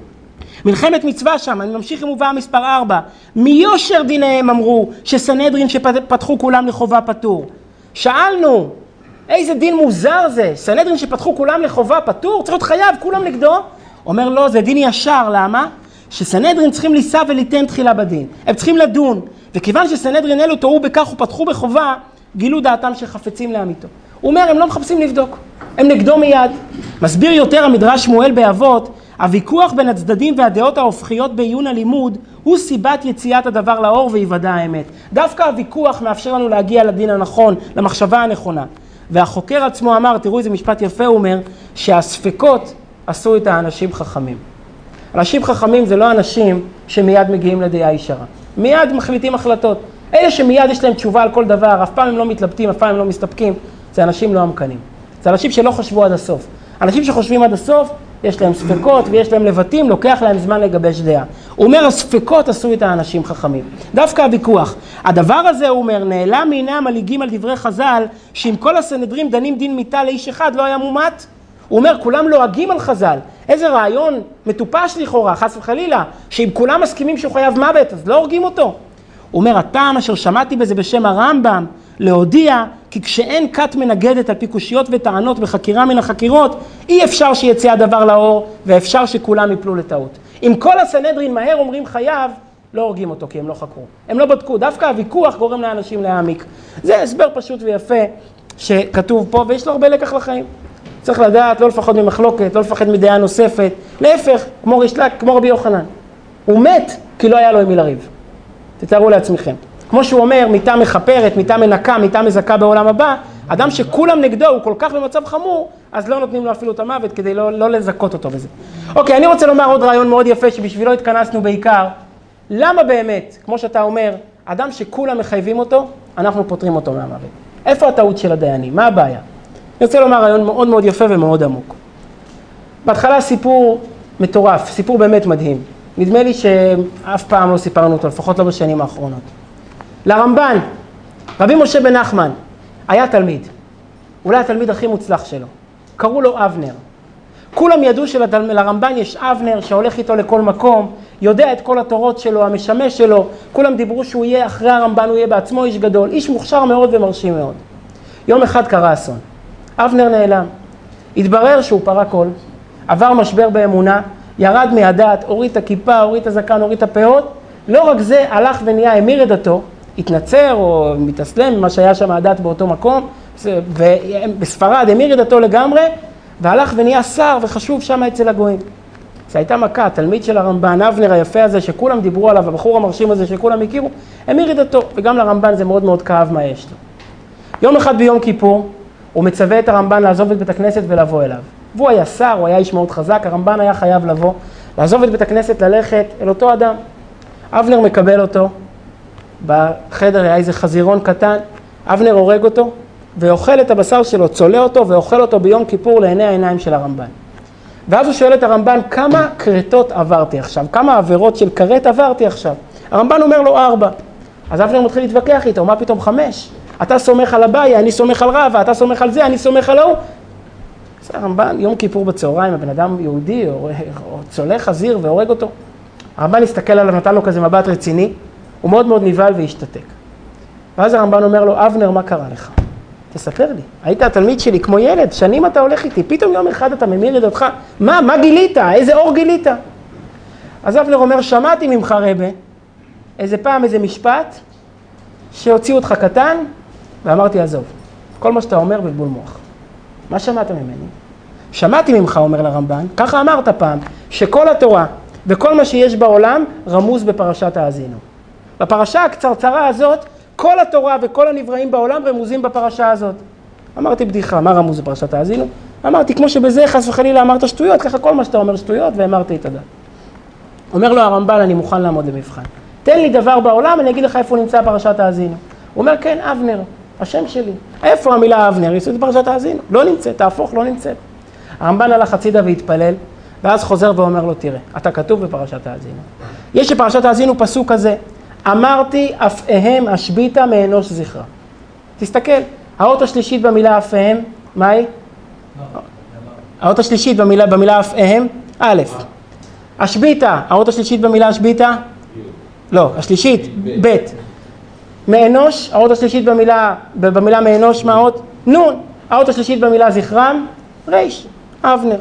מלחמת מצווה שם, אני ממשיך עם מובאה מספר 4. מיושר דיניהם אמרו שסנהדרין שפתחו כולם לחובה פטור. שאלנו, איזה דין מוזר זה? סנהדרין שפתחו כולם לחובה פטור? צריך להיות חייב, כולם נגדו? אומר לא, זה דין ישר, למה? שסנהדרין צריכים לישא וליתן תחילה בדין. הם צריכים לדון, וכיוון שסנהדרין אלו טעו בכך ופתחו בחובה, גילו דעתם שחפצים לאמיתו. הוא אומר, הם לא מחפשים לבדוק, הם נגדו מיד. מסביר יותר המדרש שמואל באבות, הוויכוח בין הצדדים והדעות ההופכיות בעיון הלימוד, הוא סיבת יציאת הדבר לאור ויוודע האמת. דווקא הוויכוח מאפשר לנו להגיע לדין הנכון, למחשבה הנכונה. והחוקר עצמו אמר, תראו איזה משפט יפה, הוא אומר, שהספקות עשו את האנשים חכמים. אנשים חכמים זה לא אנשים שמיד מגיעים לדעה ישרה. מיד מחליטים החלטות. אלה שמיד יש להם תשובה על כל דבר, אף פעם הם לא מתלבטים, אף פעם הם לא מסתפקים, זה אנשים לא עמקנים. זה אנשים שלא חשבו עד הסוף. אנשים שחושבים עד הסוף, יש להם ספקות ויש להם לבטים, לוקח להם זמן לגבש דעה. הוא אומר, הספקות עשו את האנשים חכמים. דווקא הוויכוח. הדבר הזה, הוא אומר, נעלם מעיני המליגים על דברי חז"ל, שאם כל הסנהדרין דנים דין מיתה לאיש אחד, לא היה מומת. הוא אומר, כולם לועגים על חז"ל. איזה רעיון מטופש לכאורה, חס וחלילה, שאם כולם מסכימים שהוא חייב מוות, אז לא הורגים אותו. הוא אומר, הטעם אשר שמעתי בזה בשם הרמב"ם, להודיע כי כשאין כת מנגדת על פי קושיות וטענות בחקירה מן החקירות, אי אפשר שיצא הדבר לאור, ואפשר שכולם יפלו לטעות. אם כל הסנהדרין מהר אומרים חייב, לא הורגים אותו, כי הם לא חקרו. הם לא בדקו, דווקא הוויכוח גורם לאנשים להעמיק. זה הסבר פשוט ויפה שכתוב פה, ויש לו הרבה לקח לחיים. צריך לדעת, לא לפחד ממחלוקת, לא לפחד מדעה נוספת, להפך, כמו רישל"ג, כמו רבי יוחנן. הוא מת כי לא היה לו עם מי לריב. תתארו לעצמכם. כמו שהוא אומר, מיתה מחפרת, מיתה מנקה, מיתה מזכה בעולם הבא, אדם שכולם נגדו הוא כל כך במצב חמור, אז לא נותנים לו אפילו את המוות כדי לא לזכות אותו בזה. אוקיי, אני רוצה לומר עוד רעיון מאוד יפה שבשבילו התכנסנו בעיקר. למה באמת, כמו שאתה אומר, אדם שכולם מחייבים אותו, אנחנו פותרים אותו מהמוות. איפה הטעות של הדיינים? מה הבעיה? אני רוצה לומר רעיון מאוד מאוד יפה ומאוד עמוק. בהתחלה סיפור מטורף, סיפור באמת מדהים. נדמה לי שאף פעם לא סיפרנו אותו, לפחות לא בשנים האחרונות. לרמב"ן, רבי משה בן נחמן, היה תלמיד. אולי התלמיד הכי מוצלח שלו. קראו לו אבנר. כולם ידעו שלרמב"ן יש אבנר שהולך איתו לכל מקום, יודע את כל התורות שלו, המשמש שלו. כולם דיברו שהוא יהיה אחרי הרמב"ן, הוא יהיה בעצמו איש גדול, איש מוכשר מאוד ומרשים מאוד. יום אחד קרה אסון. אבנר נעלם. התברר שהוא פרע קול, עבר משבר באמונה, ירד מהדת, הוריד את הכיפה, הוריד את הזקן, הוריד את הפאות. לא רק זה, הלך ונהיה המיר את דתו, התנצר או מתאסלם ממה שהיה שם הדת באותו מקום, ובספרד המיר את דתו לגמרי, והלך ונהיה שר וחשוב שם אצל הגויים. זו הייתה מכה, תלמיד של הרמב"ן, אבנר היפה הזה שכולם דיברו עליו, הבחור המרשים הזה שכולם הכירו, המיר את דתו, וגם לרמב"ן זה מאוד מאוד כאב מה יש לו. יום אחד ביום כיפור, הוא מצווה את הרמב"ן לעזוב את בית הכנסת ולבוא אליו. והוא היה שר, הוא היה איש מאוד חזק, הרמב"ן היה חייב לבוא, לעזוב את בית הכנסת, ללכת אל אותו אדם. אבנר מקבל אותו, בחדר היה איזה חזירון קטן, אבנר הורג אותו, ואוכל את הבשר שלו, צולה אותו ואוכל אותו ביום כיפור לעיני העיניים של הרמב"ן. ואז הוא שואל את הרמב"ן, כמה קרטות עברתי עכשיו? כמה עבירות של קרט עברתי עכשיו? הרמב"ן אומר לו 4. אז אבנר מתחיל להתווכח איתו, מה פתאום 5? אתה סומך על הבעיה, אני סומך על רבא, אתה סומך על זה, אני סומך על ההוא. אז הרמב"ן, יום כיפור בצהריים, הבן אדם יהודי, או צולה חזיר והורג אותו. הרמב"ן הסתכל עליו, נתן לו כזה מבט רציני, הוא מאוד מאוד נבהל והשתתק. ואז הרמב"ן אומר לו, אבנר, מה קרה לך? תספר לי, היית התלמיד שלי כמו ילד, שנים אתה הולך איתי, פתאום יום אחד אתה ממיר את דעתך, מה גילית? איזה אור גילית? אז אבנר אומר, שמעתי ממך רבה, איזה פעם איזה משפט, שהוציאו אותך קטן, ואמרתי, עזוב, כל מה שאתה אומר בלבול מוח. מה שמעת ממני? שמעתי ממך, אומר לרמב"ן, ככה אמרת פעם, שכל התורה וכל מה שיש בעולם רמוז בפרשת האזינו. בפרשה הקצרצרה הזאת, כל התורה וכל הנבראים בעולם רמוזים בפרשה הזאת. אמרתי בדיחה, מה רמוז בפרשת האזינו? אמרתי, כמו שבזה חס וחלילה אמרת שטויות, ככה כל מה שאתה אומר שטויות, ואמרתי את הדעת. אומר לו הרמב"ן, אני מוכן לעמוד למבחן. תן לי דבר בעולם, אני אגיד לך איפה נמצא פרשת האזינו. הוא אומר, כן, אבנר, השם שלי. איפה המילה אבנר? יסוד פרשת האזינו. לא נמצאת, תהפוך, לא נמצאת. הרמב"ן הלך הצידה והתפלל, ואז חוזר ואומר לו, תראה, אתה כתוב בפרשת האזינו. יש בפרשת האזינו פסוק כזה, אמרתי אפיהם השביתה מאנוש זכרה. תסתכל, האות השלישית במילה אפיהם, מה היא? האות השלישית במילה אפיהם, א'. השביתה, האות השלישית במילה השביתה? לא, השלישית, ב'. מאנוש, האות השלישית במילה מאנוש, מה האות? נון. האות השלישית במילה זכרם, ריש, אבנר.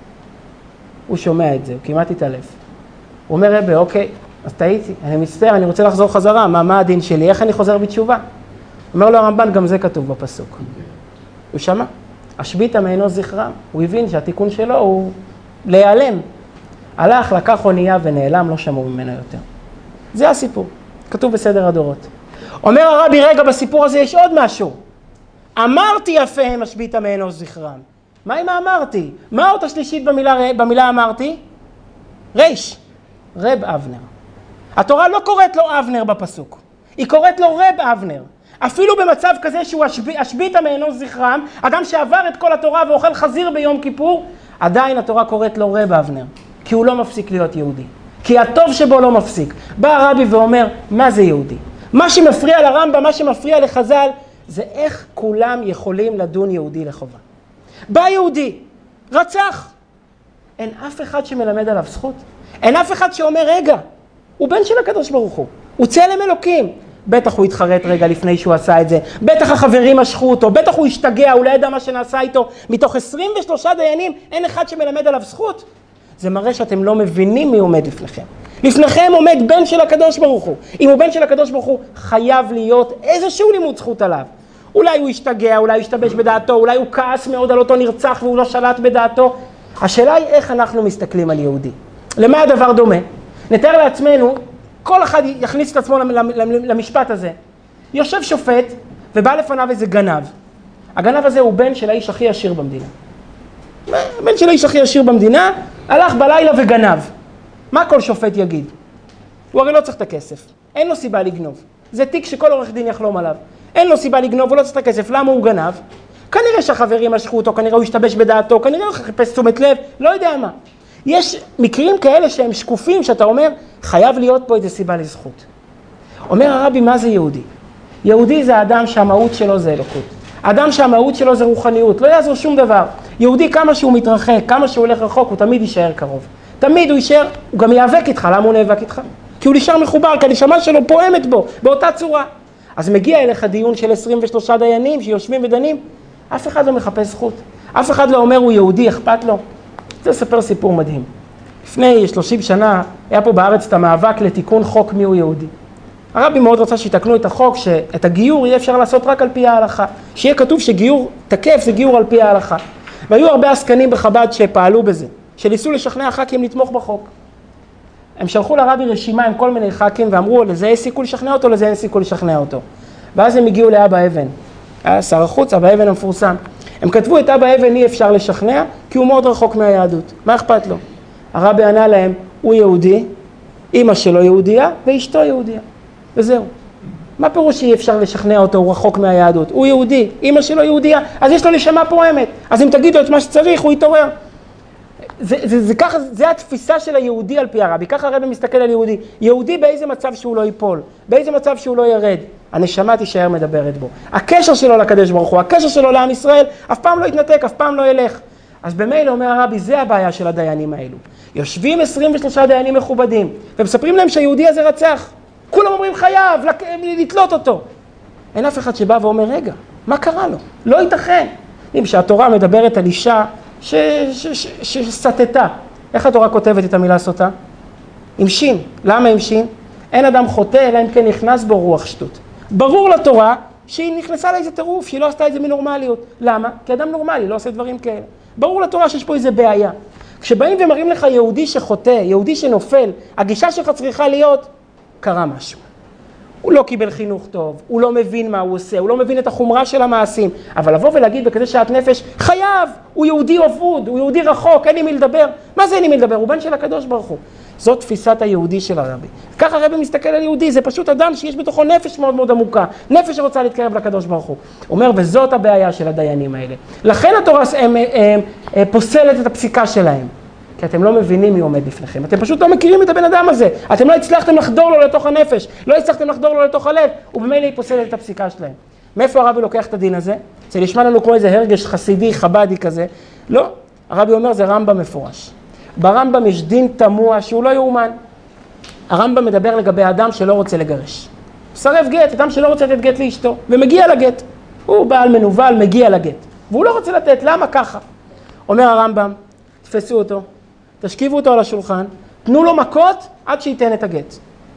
הוא שומע את זה, הוא כמעט התעלף. הוא אומר, רבי, אוקיי, אז טעיתי, אני מצטער, אני רוצה לחזור חזרה, מה הדין שלי, איך אני חוזר בתשובה? אומר לו הרמב"ן, גם זה כתוב בפסוק. הוא שמע, השביתה מאנוש זכרם, הוא הבין שהתיקון שלו הוא להיעלם. הלך, לקח אונייה ונעלם, לא שמעו ממנו יותר. זה הסיפור, כתוב בסדר הדורות. אומר הרבי, רגע, בסיפור הזה יש עוד משהו. אמרתי יפיהם השביתה מאנוש זכרם. מה אם אמרתי? מה האות השלישית במילה אמרתי? ריש, רב אבנר. התורה לא קוראת לו אבנר בפסוק, היא קוראת לו רב אבנר. אפילו במצב כזה שהוא השביתה מאנוש זכרם, אדם שעבר את כל התורה ואוכל חזיר ביום כיפור, עדיין התורה קוראת לו רב אבנר, כי הוא לא מפסיק להיות יהודי. כי הטוב שבו לא מפסיק. בא הרבי ואומר, מה זה יהודי? מה שמפריע לרמב"ם, מה שמפריע לחז"ל, זה איך כולם יכולים לדון יהודי לחובה. בא יהודי, רצח. אין אף אחד שמלמד עליו זכות. אין אף אחד שאומר, רגע, הוא בן של הקדוש ברוך הוא צלם אלוקים. בטח הוא התחרט רגע לפני שהוא עשה את זה. בטח החברים משכו אותו, בטח הוא השתגע, הוא לא ידע מה שנעשה איתו. מתוך 23 דיינים, אין אחד שמלמד עליו זכות. זה מראה שאתם לא מבינים מי עומד לפניכם. לפניכם עומד בן של הקדוש ברוך הוא. אם הוא בן של הקדוש ברוך הוא, חייב להיות איזשהו לימוד זכות עליו. אולי הוא השתגע, אולי הוא השתבש בדעתו, אולי הוא כעס מאוד על אותו נרצח והוא לא שלט בדעתו. השאלה היא איך אנחנו מסתכלים על יהודי. למה הדבר דומה? נתאר לעצמנו, כל אחד יכניס את עצמו למשפט הזה. יושב שופט ובא לפניו איזה גנב. הגנב הזה הוא בן של האיש הכי עשיר במדינה. בן של האיש הכי עשיר במדינה, הלך בלילה וגנב. מה כל שופט יגיד? הוא הרי לא צריך את הכסף. אין לו סיבה לגנוב. זה תיק שכל עורך דין יחלום עליו. אין לו סיבה לגנוב, הוא לא צריך את הכסף. למה הוא גנב? כנראה שהחברים משכו אותו, כנראה הוא השתבש בדעתו, כנראה הוא חיפש תשומת לב, לא יודע מה. יש מקרים כאלה שהם שקופים, שאתה אומר, חייב להיות פה איזו סיבה לזכות. אומר הרבי, מה זה יהודי? יהודי זה האדם שהמהות שלו זה אלוקות. האדם שהמהות שלו זה רוחניות, לא יעזור שום דבר. יהודי כמה שהוא מתרחק, כמה שהוא הולך רחוק, הוא תמיד יישאר קרוב. תמיד הוא יישאר, הוא גם ייאבק איתך. למה הוא נאבק איתך? כי הוא נשאר מחובר, כי הנשמה שלו פועמת בו, באותה צורה. אז מגיע אליך דיון של 23 דיינים שיושבים ודנים, אף אחד לא מחפש זכות. אף אחד לא אומר הוא יהודי, אכפת לו. זה לספר סיפור מדהים. לפני 30 שנה היה פה בארץ את המאבק לתיקון חוק מיהו יהודי. הרבי מאוד רצה שיתקנו את החוק, שאת הגיור יהיה אפשר לעשות רק על פי ההלכה. שיהיה כתוב שגיור תקף זה גיור על פי ההלכה. והיו הרבה עסקנים בחב"ד שפעלו בזה, שניסו לשכנע ח"כים לתמוך בחוק. הם שלחו לרבי רשימה עם כל מיני ח"כים ואמרו, לזה יש סיכוי לשכנע אותו, לזה אין סיכוי לשכנע אותו. ואז הם הגיעו לאבא אבן. היה שר החוץ, אבא אבן המפורסם. הם כתבו את אבא אבן אי אפשר לשכנע, כי הוא מאוד רחוק מהיהדות. מה אכפת לו? הרבי ענה להם, הוא יהודי, אמא שלו יהודייה ואשתו יהודייה. וזהו. מה פירוש שאי אפשר לשכנע אותו, הוא רחוק מהיהדות? הוא יהודי, אמא שלו יהודייה, אז יש לו נשמה פועמת. אז אם תגיד לו את מה שצריך, הוא יתעורר. זה התפיסה של היהודי על פי הרבי. ככה הרבי מסתכל על יהודי. יהודי באיזה מצב שהוא לא ייפול, באיזה מצב שהוא לא ירד. הנשמה תישאר מדברת בו. הקשר שלו לקדוש ברוך הוא, הקשר שלו לעם ישראל, אף פעם לא יתנתק, אף פעם לא ילך. אז במילא אומר הרבי, זה הבעיה של הדיינים האלו. יושבים 23 דיינים מכובדים, ומספרים להם שהיהודי הזה רצח. כולם אומרים חייב, לתלות אותו. אין אף אחד שבא ואומר, רגע, מה קרה לו? לא ייתכן. אם שהתורה מדברת על אישה שסתתה. איך התורה כותבת את המילה סוטה? עם שין. למה עם שין? אין אדם חוטא, אלא אם כן נכנס בו רוח שטות. ברור לתורה שהיא נכנסה לאיזה טירוף, שהיא לא עשתה את זה מנורמליות. למה? כי אדם נורמלי לא עושה דברים כאלה. ברור לתורה שיש פה איזה בעיה. כשבאים ומראים לך יהודי שחוטא, יהודי שנופל, הגישה שלך צריכה להיות, קרה משהו. הוא לא קיבל חינוך טוב, הוא לא מבין מה הוא עושה, הוא לא מבין את החומרה של המעשים. אבל לבוא ולהגיד בכזה שעת נפש, חייב, הוא יהודי עבוד, הוא יהודי רחוק, אין לי מי לדבר. מה זה אין לי מי לדבר? הוא בן של הקדוש ברוך הוא. זאת תפיסת היהודי של הרבי. ככה הרבי מסתכל על יהודי, זה פשוט אדם שיש בתוכו נפש מאוד מאוד עמוקה, נפש שרוצה להתקרב לקדוש ברוך הוא. הוא אומר, וזאת הבעיה של הדיינים האלה. לכן התורה פוסלת את הפסיקה שלהם. כי אתם לא מבינים מי עומד בפניכם. אתם פשוט לא מכירים את הבן אדם הזה. אתם לא הצלחתם לחדור לו לתוך הנפש, לא הצלחתם לחדור לו לתוך הלב, ובמילא היא פוסלת את הפסיקה שלהם. מאיפה הרבי לוקח את הדין הזה? זה נשמע לנו כמו איזה הרגש חסידי, חבדי כזה. לא, הרבי אומר זה רמב"ם מפורש. ברמב"ם יש דין תמוה שהוא לא יאומן. הרמב"ם מדבר לגבי אדם שלא רוצה לגרש. סרב גט, אדם שלא רוצה לתת גט לאשתו, ומגיע לגט. הוא בעל מנוול, מגיע לגט. והוא לא רוצה לתת, למה ככה? אומר הרמב"ם, תפסו אותו, תשכיבו אותו על השולחן, תנו לו מכות עד שייתן את הגט.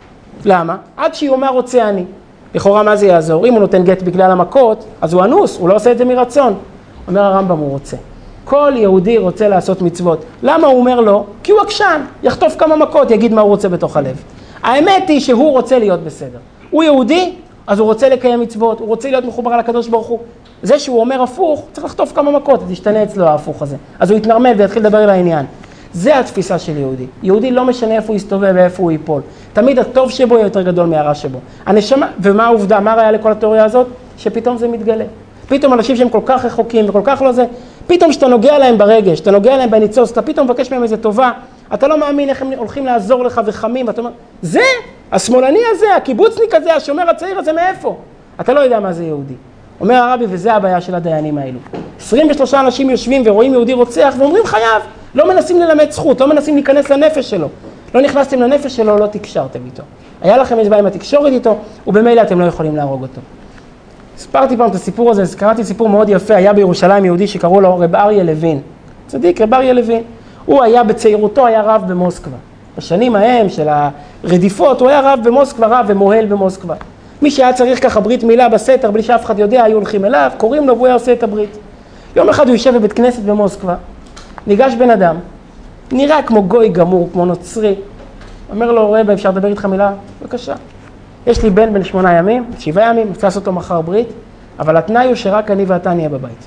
למה? עד שיאמר רוצה אני. לכאורה מה זה יעזור? אם הוא נותן גט בגלל המכות, אז הוא אנוס, הוא לא עושה את זה מרצון. אומר הרמב"ם, הוא רוצה. כל יהודי רוצה לעשות מצוות. למה הוא אומר לו? כי הוא עקשן, יחטוף כמה מכות, יגיד מה הוא רוצה בתוך הלב. האמת היא שהוא רוצה להיות בסדר. הוא יהודי, אז הוא רוצה לקיים מצוות, הוא רוצה להיות מחובר על הקדוש ברוך הוא. זה שהוא אומר הפוך, צריך לחטוף כמה מכות, אז ישתנה אצלו ההפוך הזה. אז הוא יתנרמל ויתחיל לדבר על העניין. זה התפיסה של יהודי. יהודי לא משנה איפה הוא יסתובב ואיפה הוא ייפול. תמיד הטוב שבו יהיה יותר גדול מהרע שבו. הנשמה, ומה העובדה, מה ראיה לכל התיאוריה הזאת? שפתאום זה מתגלה. פתאום אנשים שהם כל כך רחוקים וכל כך לא זה, פתאום שאתה נוגע להם ברגש, אתה נוגע להם בניצוץ, אתה פתאום מבקש מהם איזה טובה, אתה לא מאמין איך הם הולכים לעזור לך וחמים, ואתה אומר, זה, השמאלני הזה, הקיבוצניק הזה, השומר הצעיר הזה, מאיפה? אתה לא יודע מה זה יהודי. אומר הרבי, וזה הבעיה של הדיינים האלו. 23 אנשים יושבים ורואים יהודי רוצח ואומרים חייב, לא מנסים ללמד זכות, לא מנסים להיכנס לנפש שלו. לא נכנסתם לנפש שלו, לא תקשרתם איתו. היה לכם איזה בעיה עם התקשורת איתו, ובמילא אתם לא יכולים להרוג אותו. הספרתי פעם את הסיפור הזה, קראתי סיפור מאוד יפה, היה בירושלים יהודי שקראו לו רב אריה לוין. צדיק, רב אריה לוין. הוא היה בצעירותו, היה רב במוסקבה. בשנים ההם של הרדיפות, הוא היה רב במוסקבה, רב ומוהל במוסקבה. מי שהיה צריך ככה ברית מילה בסתר, בלי שאף אחד יודע, היו הולכים אליו, קוראים לו והוא היה עושה את הברית. יום אחד הוא יושב בבית כנסת במוסקבה, ניגש בן אדם, נראה כמו גוי גמור, כמו נוצרי. אומר לו, רבי, אפשר לדבר איתך מילה? בבקשה. יש לי בן 8 ימים, 7 ימים, רוצה לעשות אותו מחר ברית, אבל התנאי הוא שרק אני ואתה נהיה בבית.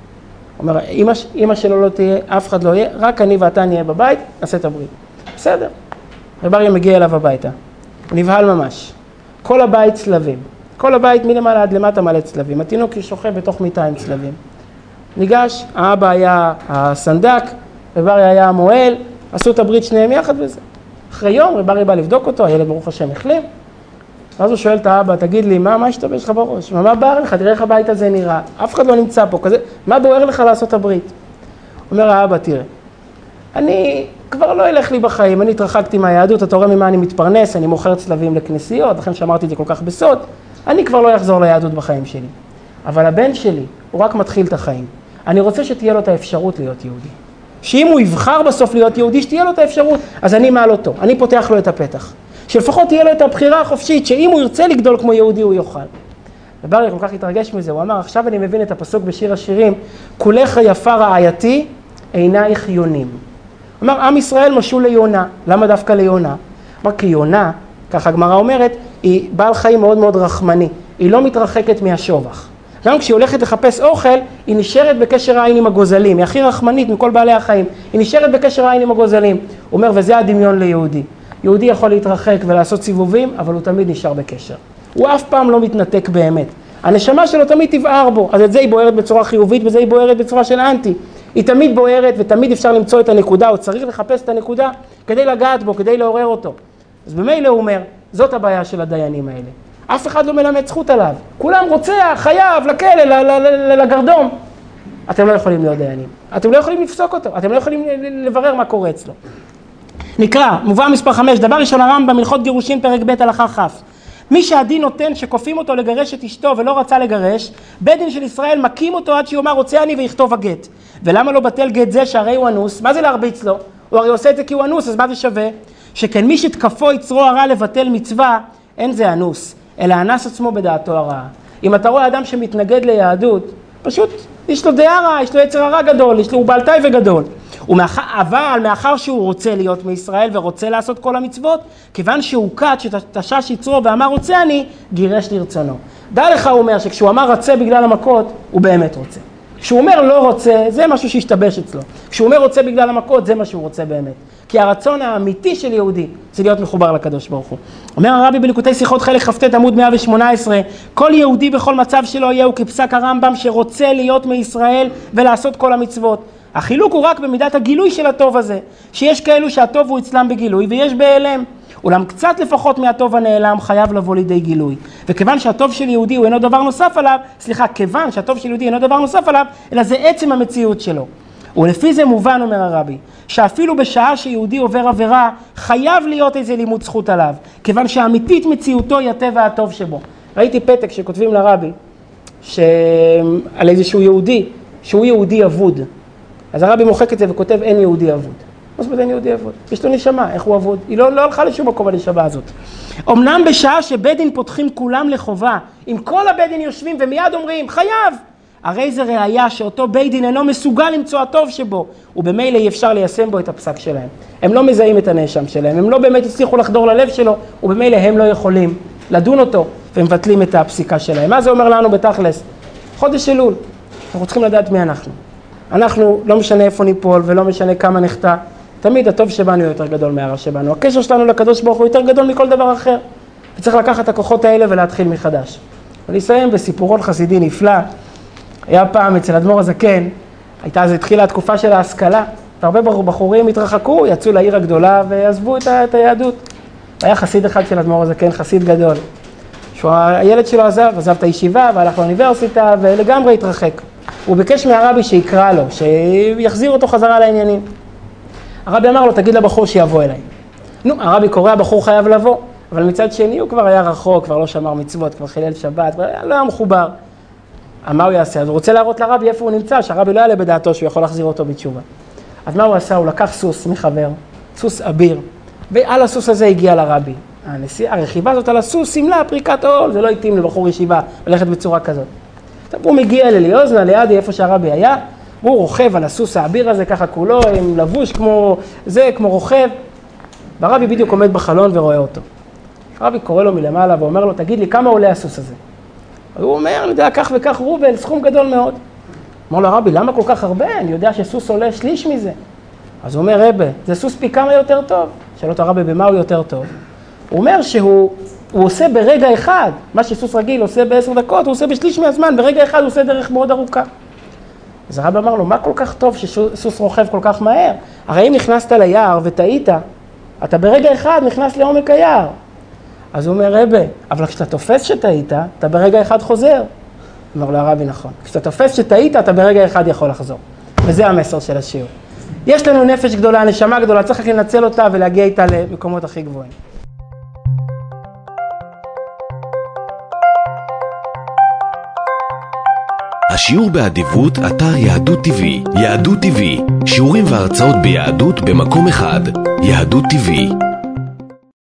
אומר, אמא שלו לא תהיה, אף אחד לא יהיה, רק אני ואתה נהיה בבית, נעשה את הברית. בסדר. רב אריה מגיע אליו הביתה, הוא נבהל ממש. כל הבית צלבים, כל הבית מלמעלה עד למטה מלא צלבים, התינוק שוכב בתוך מיטה עם צלבים. ניגש, האבא היה הסנדק, רב אריה היה המוהל, עשו את הברית שניהם יחד וזה. אחרי יום רב אריה בא לבדוק אותו, הילד ברוך השם החלים. ואז הוא שואל את האבא, תגיד לי, מה השתבש לך בראש? מה בוער לך? תראה איך הבית הזה נראה. אף אחד לא נמצא פה, כזה, מה בוער לך לעשות את הברית? אומר האבא, תראה, אני כבר לא אלך לי בחיים, אני התרחקתי מהיהדות, אתה רואה ממה אני מתפרנס, אני מוכר צלבים לכנסיות, לכן שאמרתי את זה כל כך בסוד, אני כבר לא אחזור ליהדות בחיים שלי. אבל הבן שלי, הוא רק מתחיל את החיים. אני רוצה שתהיה לו את האפשרות להיות יהודי. שאם הוא יבחר בסוף להיות יהודי, שתהיה לו את האפשרות, אז אני מעל אותו, אני פותח לו את הפתח. שלפחות תהיה לו את הבחירה החופשית, שאם הוא ירצה לגדול כמו יהודי, הוא יוכל. רב אריה כל כך התרגש מזה, הוא אמר, עכשיו אני מבין את הפסוק בשיר השירים, כולך יפה רעייתי, עינייך יונים. הוא אמר, עם ישראל משול ליונה. למה דווקא ליונה? אמר, כי יונה, ככה הגמרא אומרת, היא בעל חיים מאוד מאוד רחמני. היא לא מתרחקת מהשובח. גם כשהיא הולכת לחפש אוכל, היא נשארת בקשר העין עם הגוזלים, היא הכי רחמנית מכל בעלי החיים, היא נשארת בקשר העין עם הגוזלים. הוא אומר, וזה הדמיון ליהודי. יהודי יכול להתרחק ולעשות סיבובים, אבל הוא תמיד נשאר בקשר. הוא אף פעם לא מתנתק באמת. הנשמה שלו תמיד תבער בו, אז את זה היא בוערת בצורה חיובית, וזה היא בוערת בצורה של אנטי. היא תמיד בוערת ותמיד אפשר למצוא את הנקודה, או צריך לחפש את הנקודה כדי לגעת בו, כדי לעורר אותו. אז במילא הוא אומר, זאת הבעיה של הדיינים האלה. אף אחד לא מלמד זכות עליו. כולם רוצח, חייב, לכלא, לגרדום. אתם לא יכולים להיות דיינים. אתם לא יכולים לפסוק אותו. אתם לא יכולים לברר מה קורה אצלו. נקרא, מובא מספר 5, דבר ראשון הרמב"ם, הלכות גירושין פרק ב' הלכה כ'. מי שהדין נותן שכופים אותו לגרש את אשתו ולא רצה לגרש, בית דין של ישראל מקים אותו עד שיאמר רוצה אני ויכתוב הגט. ולמה לא בטל גט זה שהרי הוא אנוס? מה זה להרביץ לו? הוא הרי עושה את זה כי הוא אנוס, אז מה זה שווה? שכן מי שתקפו יצרו הרע לבטל מצווה, אין זה אנוס, אלא אנס עצמו בדעתו הרעה. אם אתה רואה אדם שמתנגד ליהדות, פשוט יש לו דעה רעה, יש לו יצר הרע גדול, הוא בעל טייבה גדול. אבל מאחר שהוא רוצה להיות מישראל ורוצה לעשות כל המצוות, כיוון שהוא קט שתשש יצרו ואמר רוצה אני, גירש לרצונו. דע לך הוא אומר שכשהוא אמר רצה בגלל המכות, הוא באמת רוצה. כשהוא אומר לא רוצה, זה משהו שהשתבש אצלו. כשהוא אומר רוצה בגלל המכות, זה מה שהוא רוצה באמת. כי הרצון האמיתי של יהודי זה להיות מחובר לקדוש ברוך הוא. אומר הרבי בליקוטי שיחות חלק כ"ט עמוד 118, כל יהודי בכל מצב שלו יהיה הוא כפסק הרמב"ם שרוצה להיות מישראל ולעשות כל המצוות. החילוק הוא רק במידת הגילוי של הטוב הזה, שיש כאלו שהטוב הוא אצלם בגילוי ויש בהיעלם. אולם קצת לפחות מהטוב הנעלם חייב לבוא לידי גילוי. וכיוון שהטוב של יהודי הוא אינו דבר נוסף עליו, כיוון שהטוב של יהודי אינו דבר נוסף עליו, אלא זה עצם המציאות שלו. ולפי זה מובן, אומר הרבי, שאפילו בשעה שיהודי עובר עבירה, חייב להיות איזה לימוד זכות עליו, כיוון שהאמיתית מציאותו היא הטבע הטוב שבו. ראיתי פתק שכותבים לרבי, על איזשהו יהודי, שהוא יהודי אבוד. אז הרבי מוחק את זה וכותב אין יהודי אבוד. מה זאת אין יהודי אבוד? יש לו נשמה, איך הוא אבוד? היא לא הלכה לשום מקום הנשמה הזאת. אמנם בשעה שבית דין פותחים כולם לחובה, אם כל הבית דין יושבים ומיד אומרים חייב, הרי זה ראיה שאותו בית דין אינו מסוגל למצוא הטוב שבו, ובמילא אי אפשר ליישם בו את הפסק שלהם. הם לא מזהים את הנאשם שלהם, הם לא באמת הצליחו לחדור ללב שלו, ובמילא הם לא יכולים לדון אותו, ומבטלים את הפסיקה שלהם. מה זה אומר לנו בתכלס? חודש אלול, אנחנו צריכים לדעת מי אנחנו. אנחנו לא משנה איפה ניפול ולא משנה כמה נחטא, תמיד הטוב שבנו יותר גדול מהרע שבנו. הקשר שלנו לקדוש ברוך הוא יותר גדול מכל דבר אחר. וצריך לקחת את הכוחות האלה ולהתחיל מחדש. אני אסיים בסיפורון חסידי נפלא. היה פעם אצל אדמו"ר הזקן, אז התחילה התקופה של ההשכלה, והרבה בחורים התרחקו, יצאו לעיר הגדולה ועזבו את היהדות. היה חסיד אחד של אדמו"ר הזקן, חסיד גדול. הילד שלו עזב את הישיבה והלך לאוניברסיטה ולגמרי התרחק. הוא ביקש מהרבי שיקרא לו, שיחזיר אותו חזרה לעניינים. הרבי אמר לו, תגיד לבחור שיבוא אליי. הרבי קורא, הבחור חייב לבוא, אבל מצד שני הוא כבר היה רחוק, כבר לא שמר מצוות, כבר חילל שבת, כבר לא היה מחובר. מה הוא יעשה? אז הוא רוצה להראות לרבי איפה הוא נמצא, שהרבי לא יעלה בדעתו שהוא יכול להחזיר אותו בתשובה. אז מה הוא עשה? הוא לקח סוס מחבר, סוס אביר, ועל הסוס הזה הגיע לרבי. הרכיבה הזאת על הסוס, סמלה, פריקת עול, זה לא התאים לבחור ישיבה, ללכת בצורה כזאת. הוא מגיע לאליוזנה, לידי איפה שהרבי היה, והוא רוכב על הסוס האביר הזה, ככה כולו, עם לבוש כמו רוכב, והרבי בדיוק עומד בחלון ורואה אותו. הרבי קורא לו מלמעלה ואומר לו, תגיד לי, כמה עולה הסוס הזה? הוא אומר, אני יודע, כך וכך רובל, סכום גדול מאוד. אמר לו, הרבי, למה כל כך הרבה? אני יודע שסוס עולה שליש מזה. אז הוא אומר, רבי, זה סוס פי כמה יותר טוב. שאל אותו הרבי, במה הוא יותר טוב? הוא אומר שהוא עושה ברגע אחד, מה שסוס רגיל עושה ב10 דקות, הוא עושה בשליש מהזמן, ברגע אחד הוא עושה דרך מאוד ארוכה. אז הרבי אמר לו, מה כל כך טוב שסוס רוכב כל כך מהר? הרי אם נכנסת ליער וטעית, אתה ברגע אחד נכנס לעומק היער. אז הוא אומר, רבי, אבל כשאתה תופס שטעית, אתה ברגע אחד חוזר. אמר לו, הרבי נכון. כשאתה תופס שטעית, אתה ברגע אחד יכול לחזור. וזה המסר של השיעור. יש לנו נפש גדולה, נשמה גדולה, צריך לנצל אותה ולהגיע איתה למקומות הכי גבוהים. השיעור באדיבות, אתר יהדות TV. יהדות TV, שיעורים והרצאות ביהדות במקום אחד. יהדות TV.